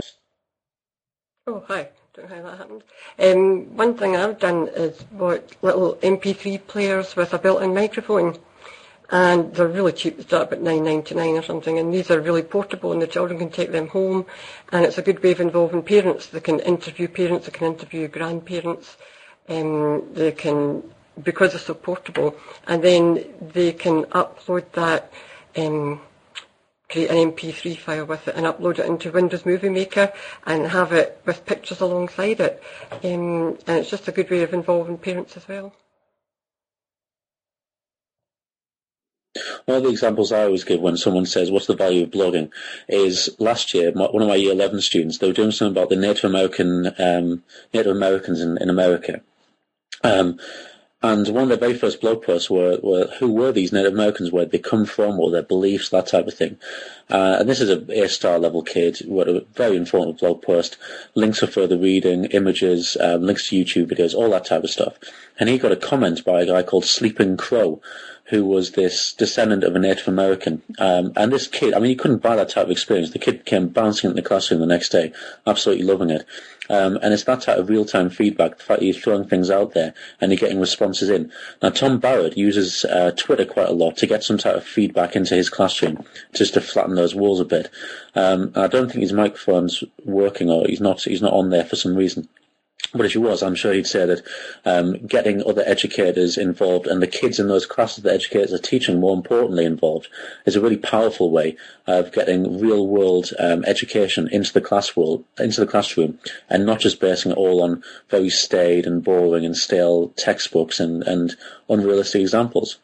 Oh, hi. Don't know how that happened. One thing I've done is bought little MP3 players with a built-in microphone. And they're really cheap. They start about $9.99 or something. And these are really portable, and the children can take them home. And it's a good way of involving parents. They can interview parents. They can interview grandparents. They can, because they're so portable. And then they can upload that, create an MP3 file with it and upload it into Windows Movie Maker and have it with pictures alongside it. And it's just a good way of involving parents as well. One of the examples I always give when someone says, what's the value of blogging, is last year, one of my Year 11 students, they were doing something about the Native Americans in America. And one of their very first blog posts were who were these Native Americans, where they come from, or their beliefs, that type of thing. And this is a A-star level kid who had a very informative blog post, links for further reading, images, links to YouTube videos, all that type of stuff. And he got a comment by a guy called Sleeping Crow, who was this descendant of a Native American. And this kid, I mean, you couldn't buy that type of experience. The kid came bouncing in the classroom the next day, absolutely loving it. And it's that type of real-time feedback, the fact that you're throwing things out there and you're getting responses in. Now, Tom Barrett uses Twitter quite a lot to get some type of feedback into his classroom, just to flatten those walls a bit. I don't think his microphone's working, or he's not on there for some reason. But if he was, I'm sure he'd say that getting other educators involved, and the kids in those classes that educators are teaching, more importantly, involved, is a really powerful way of getting real-world education into the classroom, and not just basing it all on very staid and boring and stale textbooks and unrealistic examples.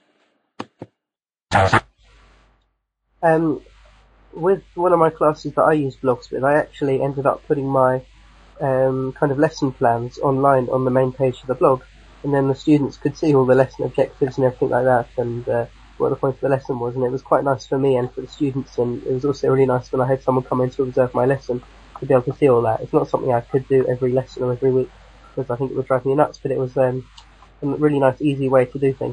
With one of my classes that I use blogs with, I actually ended up putting my kind of lesson plans online on the main page of the blog, and then the students could see all the lesson objectives and everything like that, and what the point of the lesson was, and it was quite nice for me and for the students, and it was also really nice when I had someone come in to observe my lesson to be able to see all that. It's not something I could do every lesson or every week, because I think it would drive me nuts, but it was a really nice, easy way to do things.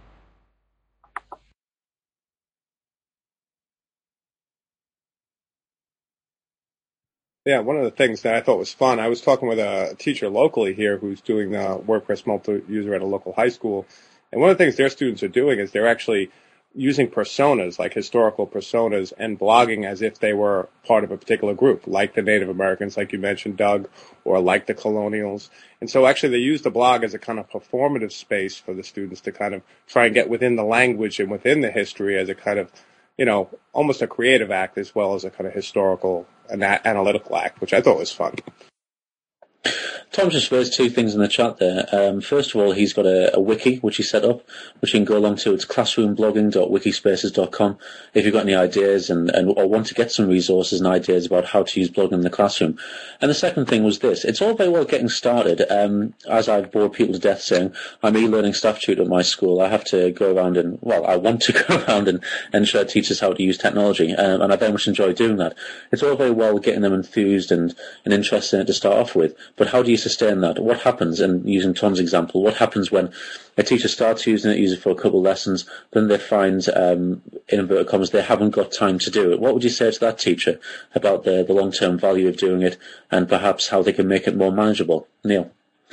Yeah, one of the things that I thought was fun, I was talking with a teacher locally here who's doing WordPress multi-user at a local high school, and one of the things their students are doing is they're actually using personas, like historical personas, and blogging as if they were part of a particular group, like the Native Americans, like you mentioned, Doug, or like the colonials. And so actually they use the blog as a kind of performative space for the students to kind of try and get within the language and within the history as a kind of, almost a creative act as well as a kind of historical and analytical act, which I thought was fun. Tom just raised two things in the chat there. First of all, he's got a wiki which he set up, which you can go along to. It's classroomblogging.wikispaces.com if you've got any ideas or want to get some resources and ideas about how to use blogging in the classroom. And the second thing was this. It's all very well getting started. As I've bored people to death saying, I'm e-learning staff tutor at my school. I have to go around I want to go around and show teachers how to use technology. And I very much enjoy doing that. It's all very well getting them enthused and interested in it to start off with. But how do you sustain that? What happens, and using Tom's example, what happens when a teacher starts using it for a couple of lessons, then they find, in inverted commas, they haven't got time to do it? What would you say to that teacher about the long-term value of doing it, and perhaps how they can make it more manageable? Neil?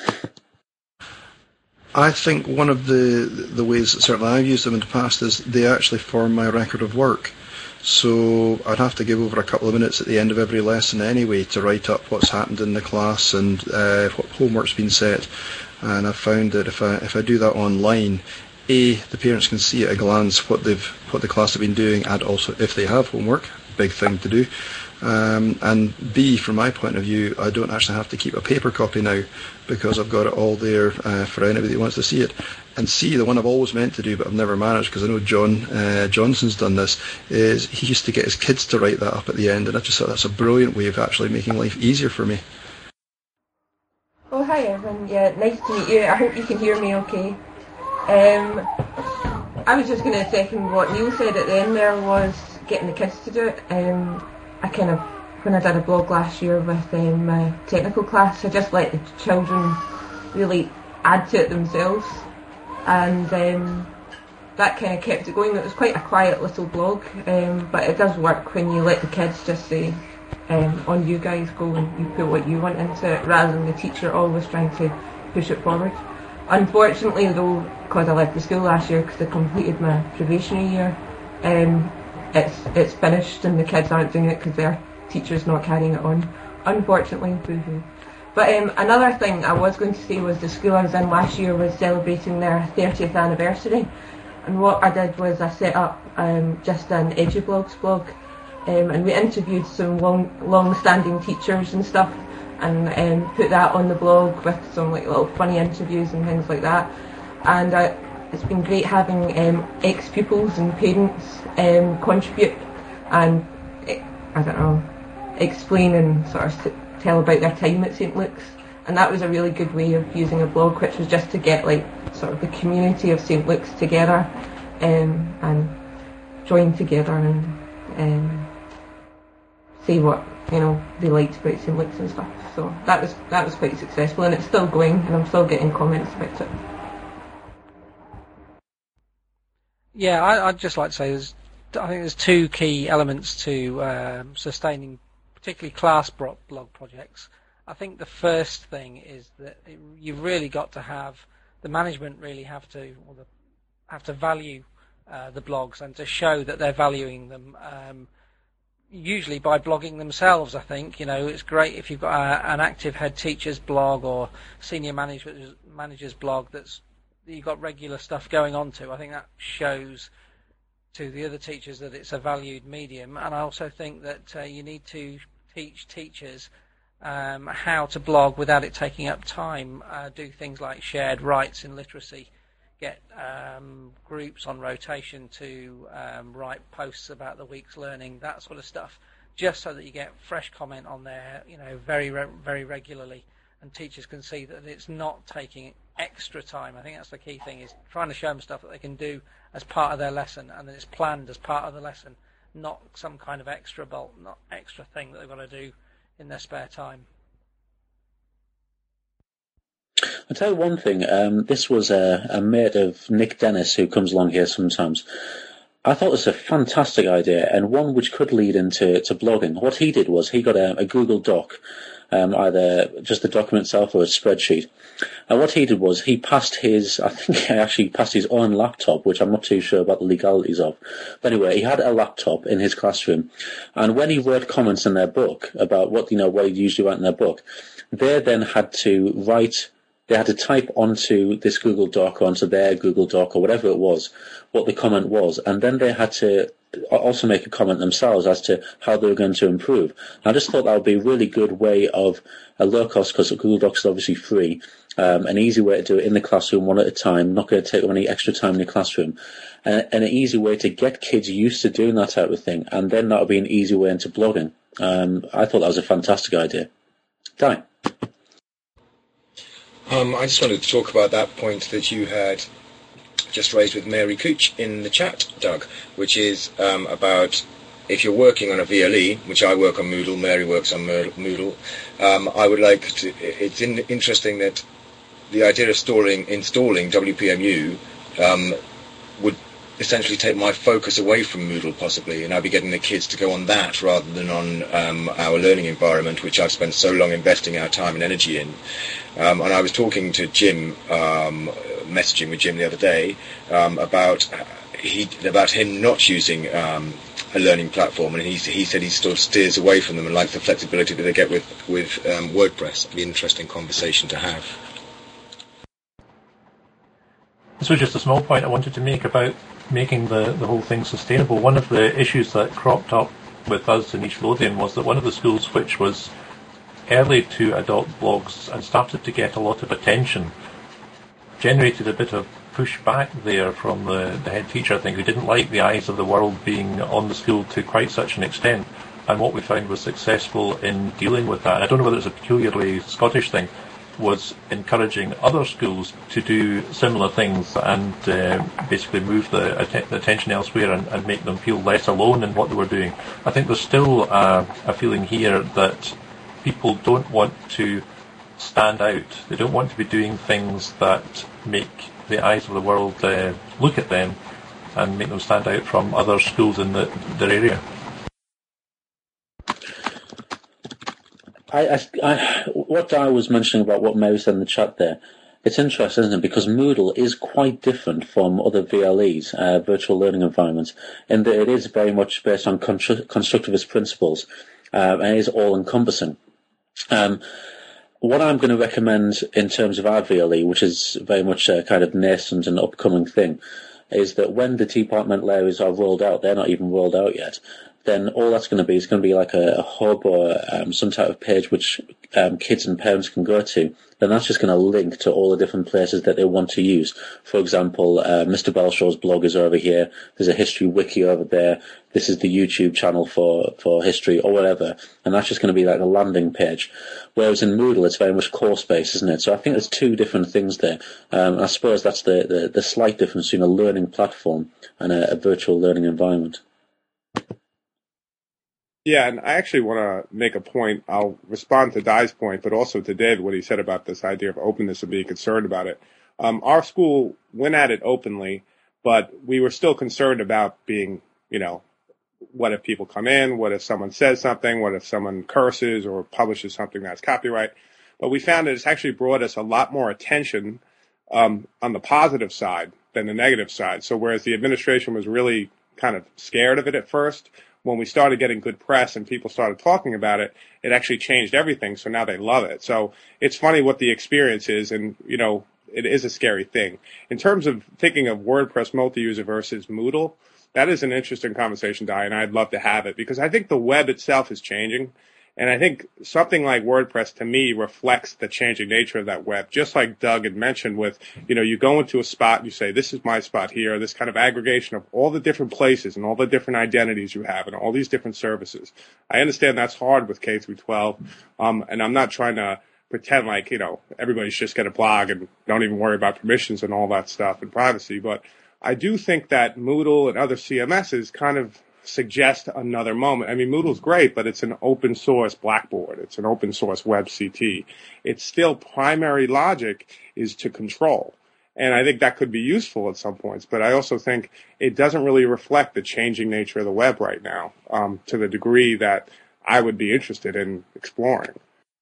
I think one of the ways that certainly I've used them in the past is they actually form my record of work. So I'd have to give over a couple of minutes at the end of every lesson anyway to write up what's happened in the class and what homework's been set. And I've found that if I do that online, the parents can see at a glance what the class have been doing, and also if they have homework, big thing to do. And B, from my point of view, I don't actually have to keep a paper copy now because I've got it all there for anybody who wants to see it. And C, the one I've always meant to do but I've never managed, because I know John Johnson's done this, is he used to get his kids to write that up at the end, and I just thought that's a brilliant way of actually making life easier for me. Oh, hi Evan. Yeah, nice to meet you. I hope you can hear me okay. I was just going to second what Neil said at the end there, was getting the kids to do it. I kind of, when I did a blog last year with my technical class, I just let the children really add to it themselves, and that kind of kept it going. It was quite a quiet little blog, but it does work when you let the kids just say, on you guys, go and you put what you want into it, rather than the teacher always trying to push it forward. Unfortunately though, because I left the school last year because I completed my probationary year, it's finished and the kids aren't doing it because their teacher's not carrying it on. Unfortunately, boo-hoo. But another thing I was going to say was the school I was in last year was celebrating their 30th anniversary, and what I did was I set up just an EduBlogs blog, and we interviewed some long-standing teachers and stuff, and put that on the blog with some like little funny interviews and things like that. And it's been great having ex-pupils and parents contribute and, I don't know, explain and sort of tell about their time at St Luke's. And that was a really good way of using a blog, which was just to get like sort of the community of St Luke's together and join together and say what they liked about St Luke's and stuff. So that was quite successful, and it's still going, and I'm still getting comments about it. Yeah, I'd just like to say I think there's two key elements to sustaining particularly class blog projects. I think the first thing is that you've really got to have, the management really have to value the blogs and to show that they're valuing them, usually by blogging themselves. I think, it's great if you've got an active head teacher's blog or senior manager's blog that you've got regular stuff going on to. I think that shows to the other teachers that it's a valued medium, and I also think that you need to teach teachers how to blog without it taking up time. Do things like shared rights in literacy, get groups on rotation to write posts about the week's learning, that sort of stuff, just so that you get fresh comment on there, very regularly, and teachers can see that it's not taking extra time. I think that's the key thing, is trying to show them stuff that they can do as part of their lesson, and that it's planned as part of the lesson, not some kind of extra thing that they've got to do in their spare time. I'll tell you one thing, this was a mate of Nick Dennis who comes along here sometimes. I thought this was a fantastic idea, and one which could lead into blogging. What he did was he got a Google Doc, either just the document itself or a spreadsheet. And what he did was he passed his own laptop, which I'm not too sure about the legalities of. But anyway, he had a laptop in his classroom, and when he wrote comments in their book about what he'd usually write in their book, they then had to type onto this Google Doc or onto their Google Doc or whatever it was, what the comment was, and then they had to also make a comment themselves as to how they were going to improve. And I just thought that would be a really good way of a low cost, because Google Docs is obviously free, an easy way to do it in the classroom, one at a time, not going to take up any extra time in the classroom, and an easy way to get kids used to doing that type of thing, and then that would be an easy way into blogging. I thought that was a fantastic idea. Danny? I just wanted to talk about that point that you had just raised with Mary Cooch in the chat, Doug, which is about if you're working on a VLE, which I work on Moodle, Mary works on Moodle, I would like to, it's interesting that the idea of installing WPMU would essentially take my focus away from Moodle possibly, and I'd be getting the kids to go on that rather than on our learning environment, which I've spent so long investing our time and energy in. And I was talking to Jim, messaging with Jim the other day about him not using a learning platform, and he said he sort of steers away from them and likes the flexibility that they get with WordPress. It'd be an interesting conversation to have. This was just a small point I wanted to make about making the whole thing sustainable. One of the issues that cropped up with us in East Lothian was that one of the schools which was early to adopt blogs and started to get a lot of attention generated a bit of pushback there from the head teacher, I think, who didn't like the eyes of the world being on the school to quite such an extent. And what we found was successful in dealing with that, and I don't know whether it's a peculiarly Scottish thing, was encouraging other schools to do similar things and basically move the attention elsewhere and make them feel less alone in what they were doing. I think there's still a feeling here that people don't want to stand out. They don't want to be doing things that make the eyes of the world look at them and make them stand out from other schools in their area. What I was mentioning about what Mary said in the chat there, it's interesting, isn't it? Because Moodle is quite different from other VLEs, virtual learning environments, in that it is very much based on constructivist principles, and it is all-encompassing. What I'm going to recommend in terms of our VLE, which is very much a kind of nascent and upcoming thing, is that when the departmental areas are rolled out, they're not even rolled out yet, then all that's going to be is going to be like a hub or some type of page which kids and parents can go to. Then that's just going to link to all the different places that they want to use. For example, Mr. Belshaw's blog is over here. There's a history wiki over there. This is the YouTube channel for history or whatever. And that's just going to be like a landing page. Whereas in Moodle, it's very much course-based, isn't it? So I think there's two different things there. I suppose that's the slight difference between a learning platform and a virtual learning environment. Yeah, and I actually want to make a point. I'll respond to Di's point, but also to Dave, what he said about this idea of openness and being concerned about it. Our school went at it openly, but we were still concerned about being, what if people come in? What if someone says something? What if someone curses or publishes something that's copyright? But we found that it's actually brought us a lot more attention on the positive side than the negative side. So whereas the administration was really kind of scared of it at first, when we started getting good press and people started talking about it, it actually changed everything. So now they love it. So it's funny what the experience is, and, it is a scary thing. In terms of thinking of WordPress multi-user versus Moodle, that is an interesting conversation, Di, and I'd love to have it because I think the web itself is changing. And I think something like WordPress, to me, reflects the changing nature of that web. Just like Doug had mentioned with, you go into a spot and you say, this is my spot here, this kind of aggregation of all the different places and all the different identities you have and all these different services. I understand that's hard with K through 12, and I'm not trying to pretend like, everybody's just got a blog and don't even worry about permissions and all that stuff and privacy. But I do think that Moodle and other CMSs kind of suggest another moment. I mean, Moodle's great, but it's an open source Blackboard. It's an open source WebCT. Its still primary logic is to control. And I think that could be useful at some points, but I also think it doesn't really reflect the changing nature of the web right now, to the degree that I would be interested in exploring.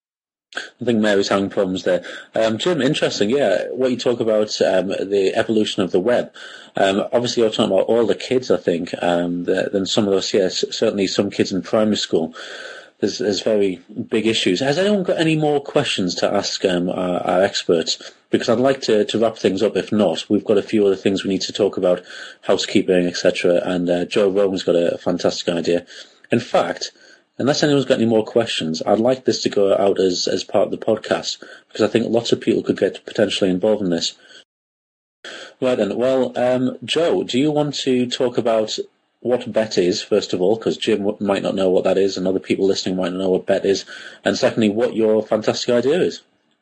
I think Mary's having problems there. Jim, interesting, yeah, what you talk about, the evolution of the web. Obviously, you're talking about all the kids, I think, than some of us, yes, certainly some kids in primary school. There's very big issues. Has anyone got any more questions to ask our experts? Because I'd like to wrap things up. If not, we've got a few other things we need to talk about, housekeeping, etc. And Joe Rogan's got a fantastic idea. In fact, unless anyone's got any more questions, I'd like this to go out as part of the podcast, because I think lots of people could get potentially involved in this. Right then, well, Joe, do you want to talk about what BET is, first of all, because Jim might not know what that is, and other people listening might not know what BET is, and secondly, what your fantastic idea is?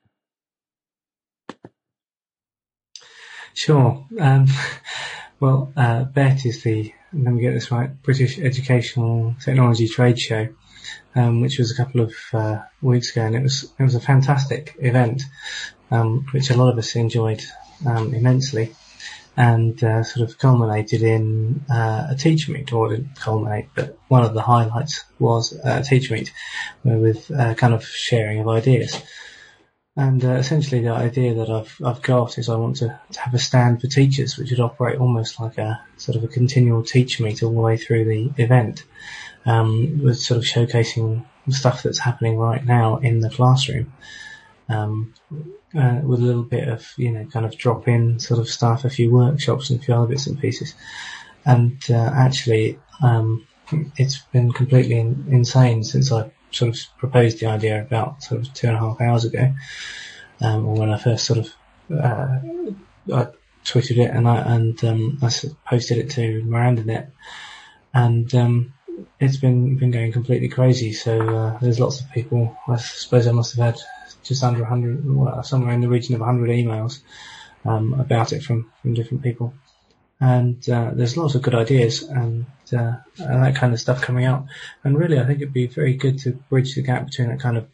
Sure. Well, BET is the, let me get this right, British Educational Technology Trade Show, which was a couple of weeks ago, and it was a fantastic event, which a lot of us enjoyed immensely, and sort of culminated in a teacher meet, or didn't culminate, but one of the highlights was a teacher meet with kind of sharing of ideas. And essentially the idea that I've got is I want to have a stand for teachers, which would operate almost like a sort of a continual teacher meet all the way through the event, with sort of showcasing the stuff that's happening right now in the classroom, with a little bit of, kind of drop-in sort of stuff, a few workshops and a few other bits and pieces. And actually, it's been completely insane since I sort of proposed the idea about sort of 2.5 hours ago, or when I first sort of I tweeted it and I posted it to MirandaNet, and it's been going completely crazy. So there's lots of people. I suppose I must have had just under 100, somewhere in the region of 100 emails about it from different people. And there's lots of good ideas and that kind of stuff coming out. And really, I think it'd be very good to bridge the gap between that kind of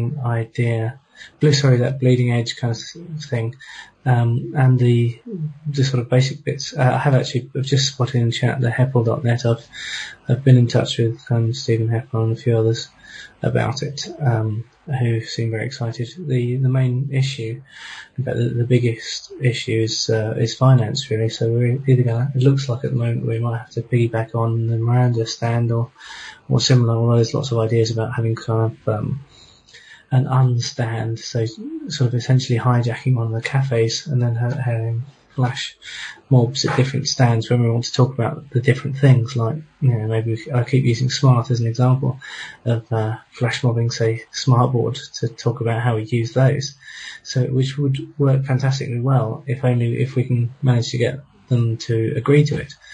that bleeding edge kind of thing, and the sort of basic bits. I've just spotted in chat the Heppel.net. I've been in touch with Stephen Heppel and a few others about it, who seem very excited. The main issue, in fact, the biggest issue is finance, really. So we're either it looks like at the moment we might have to piggyback on the Miranda stand or similar, although there's lots of ideas about having kind of an unstand, so sort of essentially hijacking one of the cafes and then having flash mobs at different stands when we want to talk about the different things, like, maybe I keep using Smart as an example of flash mobbing, say, Smartboard, to talk about how we use those. So, which would work fantastically well if we can manage to get them to agree to it.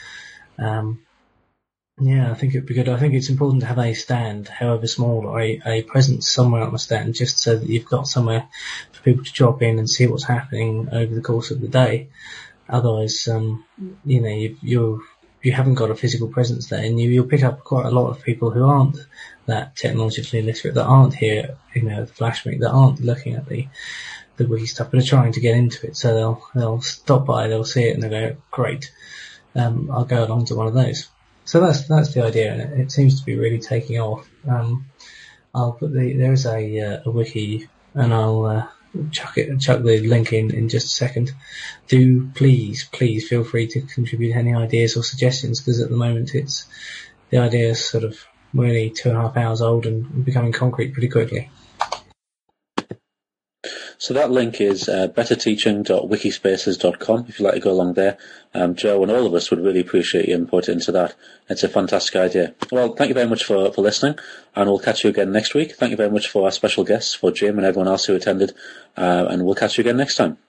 I think it'd be good. I think it's important to have a stand, however small, or a presence somewhere on the stand, just so that you've got somewhere for people to drop in and see what's happening over the course of the day. Otherwise, you haven't got a physical presence there, and you'll pick up quite a lot of people who aren't that technologically literate, that aren't here, at the Flash Meet, that aren't looking at the wiki stuff, but are trying to get into it. So they'll stop by, they'll see it, and they'll go, great, I'll go along to one of those. So that's the idea, and it seems to be really taking off. I'll put there's a wiki, and I'll chuck the link in just a second. Do please feel free to contribute any ideas or suggestions, because at the moment the idea is sort of really 2.5 hours old and becoming concrete pretty quickly. So that link is betterteaching.wikispaces.com if you'd like to go along there. Joe and all of us would really appreciate your input into that. It's a fantastic idea. Well, thank you very much for listening, and we'll catch you again next week. Thank you very much for our special guests, for Jim and everyone else who attended, and we'll catch you again next time.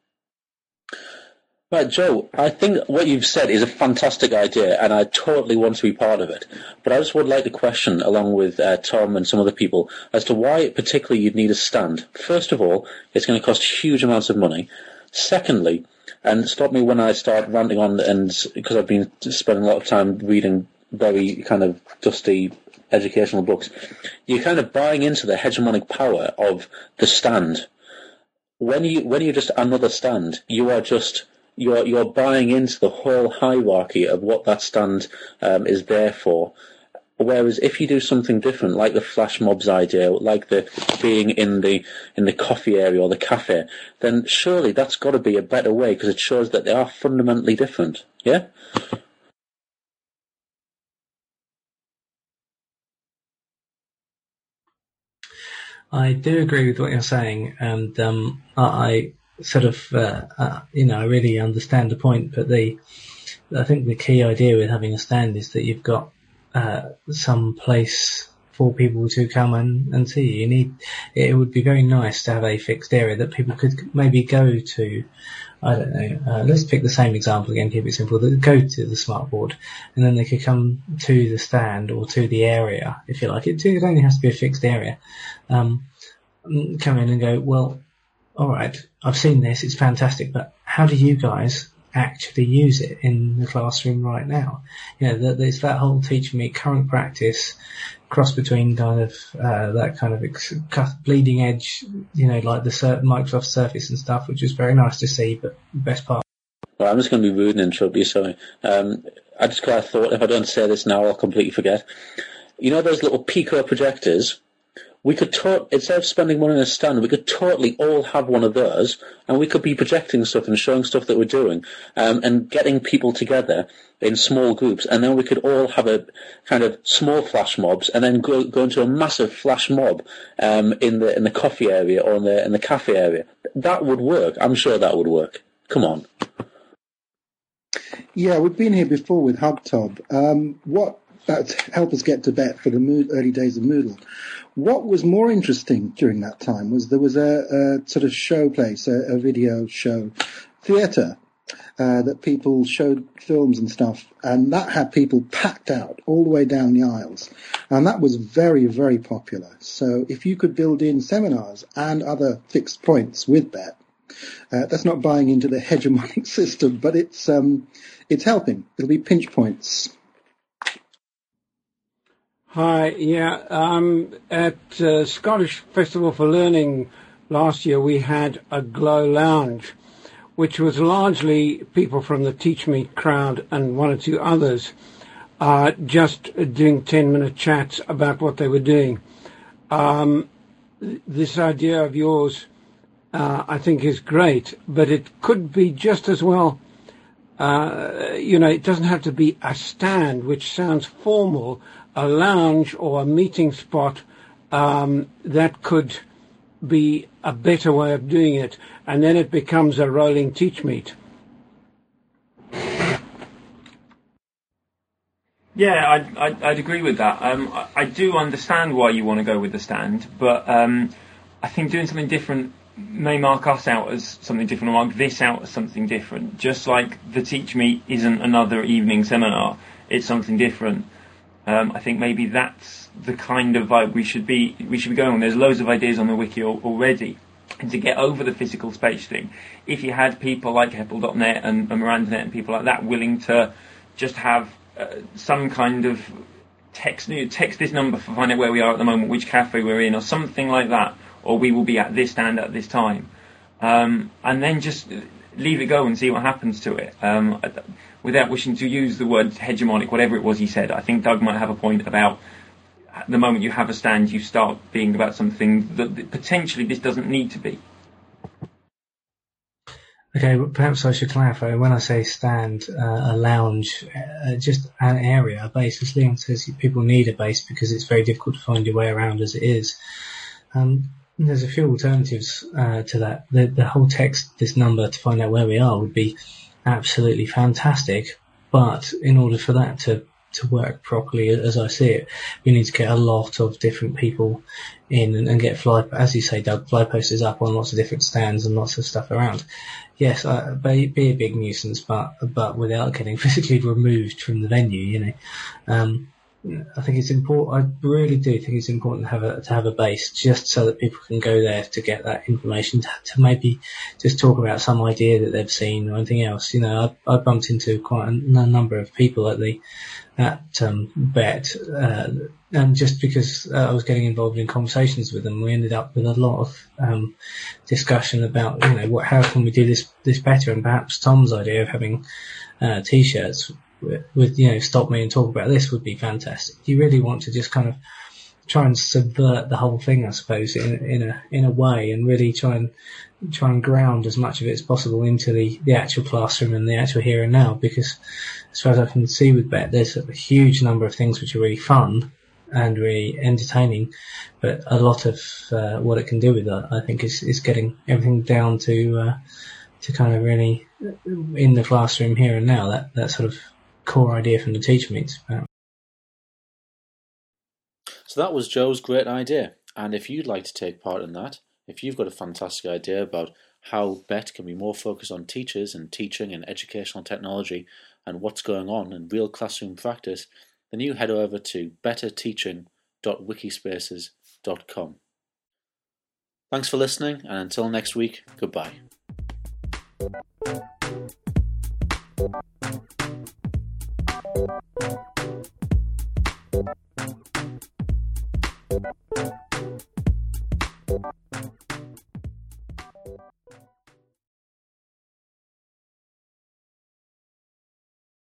Right, Joe, I think what you've said is a fantastic idea, and I totally want to be part of it. But I just would like to question, along with Tom and some other people, as to why particularly you'd need a stand. First of all, it's going to cost huge amounts of money. Secondly, and stop me when I start ranting on, and because I've been spending a lot of time reading very kind of dusty educational books, you're kind of buying into the hegemonic power of the stand. When you're just another stand, you are just... You're buying into the whole hierarchy of what that stand is there for. Whereas if you do something different, like the flash mobs idea, like the being in the coffee area or the cafe, then surely that's got to be a better way, because it shows that they are fundamentally different. Yeah? I do agree with what you're saying, and I sort of, I really understand the point, but I think the key idea with having a stand is that you've got some place for people to come and see. It would be very nice to have a fixed area that people could maybe go to. I don't know, let's pick the same example again, keep it simple. That go to the Smartboard, and then they could come to the stand or to the area, if you like. It only has to be a fixed area. Come in and go, well, all right, I've seen this, it's fantastic, but how do you guys actually use it in the classroom right now? There's that whole teach me current practice cross between kind of that kind of bleeding edge, like the Microsoft Surface and stuff, which is very nice to see, but the best part. Well, I'm just going to be rude and interrupt you, sorry. I just kind of thought, if I don't say this now, I'll completely forget. Those little Pico projectors? We could instead of spending money on a stand, we could totally all have one of those, and we could be projecting stuff and showing stuff that we're doing, and getting people together in small groups, and then we could all have a kind of small flash mobs, and then go into a massive flash mob in the coffee area or in the cafe area. That would work. I'm sure that would work. Come on. Yeah, we've been here before with HubTob. What help us get to BET for the early days of Moodle. What was more interesting during that time was there was a sort of show place, a video show, theatre, that people showed films and stuff, and that had people packed out all the way down the aisles. And that was very, very popular. So if you could build in seminars and other fixed points with BET, that's not buying into the hegemonic system, but it's helping. It'll be pinch points. Hi, yeah. At Scottish Festival for Learning last year, we had a Glow Lounge, which was largely people from the TeachMeet crowd and one or two others, just doing 10-minute chats about what they were doing. This idea of yours, I think, is great, but it could be just as well, it doesn't have to be a stand, which sounds formal, a lounge or a meeting spot that could be a better way of doing it, and then it becomes a rolling TeachMeet. Yeah, I'd agree with that. I do understand why you want to go with the stand, but I think doing something different may mark us out as something different, or mark this out as something different. Just like the TeachMeet isn't another evening seminar, it's something different. I think maybe that's the kind of vibe we should be going on. There's loads of ideas on the wiki already. And to get over the physical space thing, if you had people like Heppel.net and MirandaNet and people like that willing to just have some kind of text this number for find out where we are at the moment, which cafe we're in, or something like that, or we will be at this stand at this time, and then just leave it go and see what happens to it. Without wishing to use the word hegemonic, whatever it was he said, I think Doug might have a point about the moment you have a stand, you start being about something that potentially this doesn't need to be. Okay, well, perhaps I should clarify. When I say stand, a lounge, just an area, a base, as Leon says, people need a base because it's very difficult to find your way around as it is. There's a few alternatives to that. The whole text this number to find out where we are would be absolutely fantastic, but in order for that to work properly, as I see it, we need to get a lot of different people in and get as you say, Doug, fly posters up on lots of different stands and lots of stuff around. Yes, be a big nuisance, but without getting physically removed from the venue, I think it's important. I really do think it's important to have a base, just so that people can go there to get that information, to maybe just talk about some idea that they've seen or anything else. I bumped into quite a number of people at BET, and just because I was getting involved in conversations with them, we ended up with a lot of discussion about how can we do this better, and perhaps Tom's idea of having t-shirts with stop me and talk about this would be fantastic. You really want to just kind of try and subvert the whole thing, I suppose, in a way, and really try and ground as much of it as possible into the actual classroom and the actual here and now, because as far as I can see with BET, there's a huge number of things which are really fun and really entertaining, but a lot of what it can do with that, I think, is getting everything down to kind of really in the classroom here and now, that sort of core idea from the TeachMeets. So that was Joe's great idea, and if you'd like to take part in that, if you've got a fantastic idea about how BET can be more focused on teachers and teaching and educational technology and what's going on in real classroom practice, then you head over to betterteaching.wikispaces.com. Thanks for listening, and until next week, goodbye.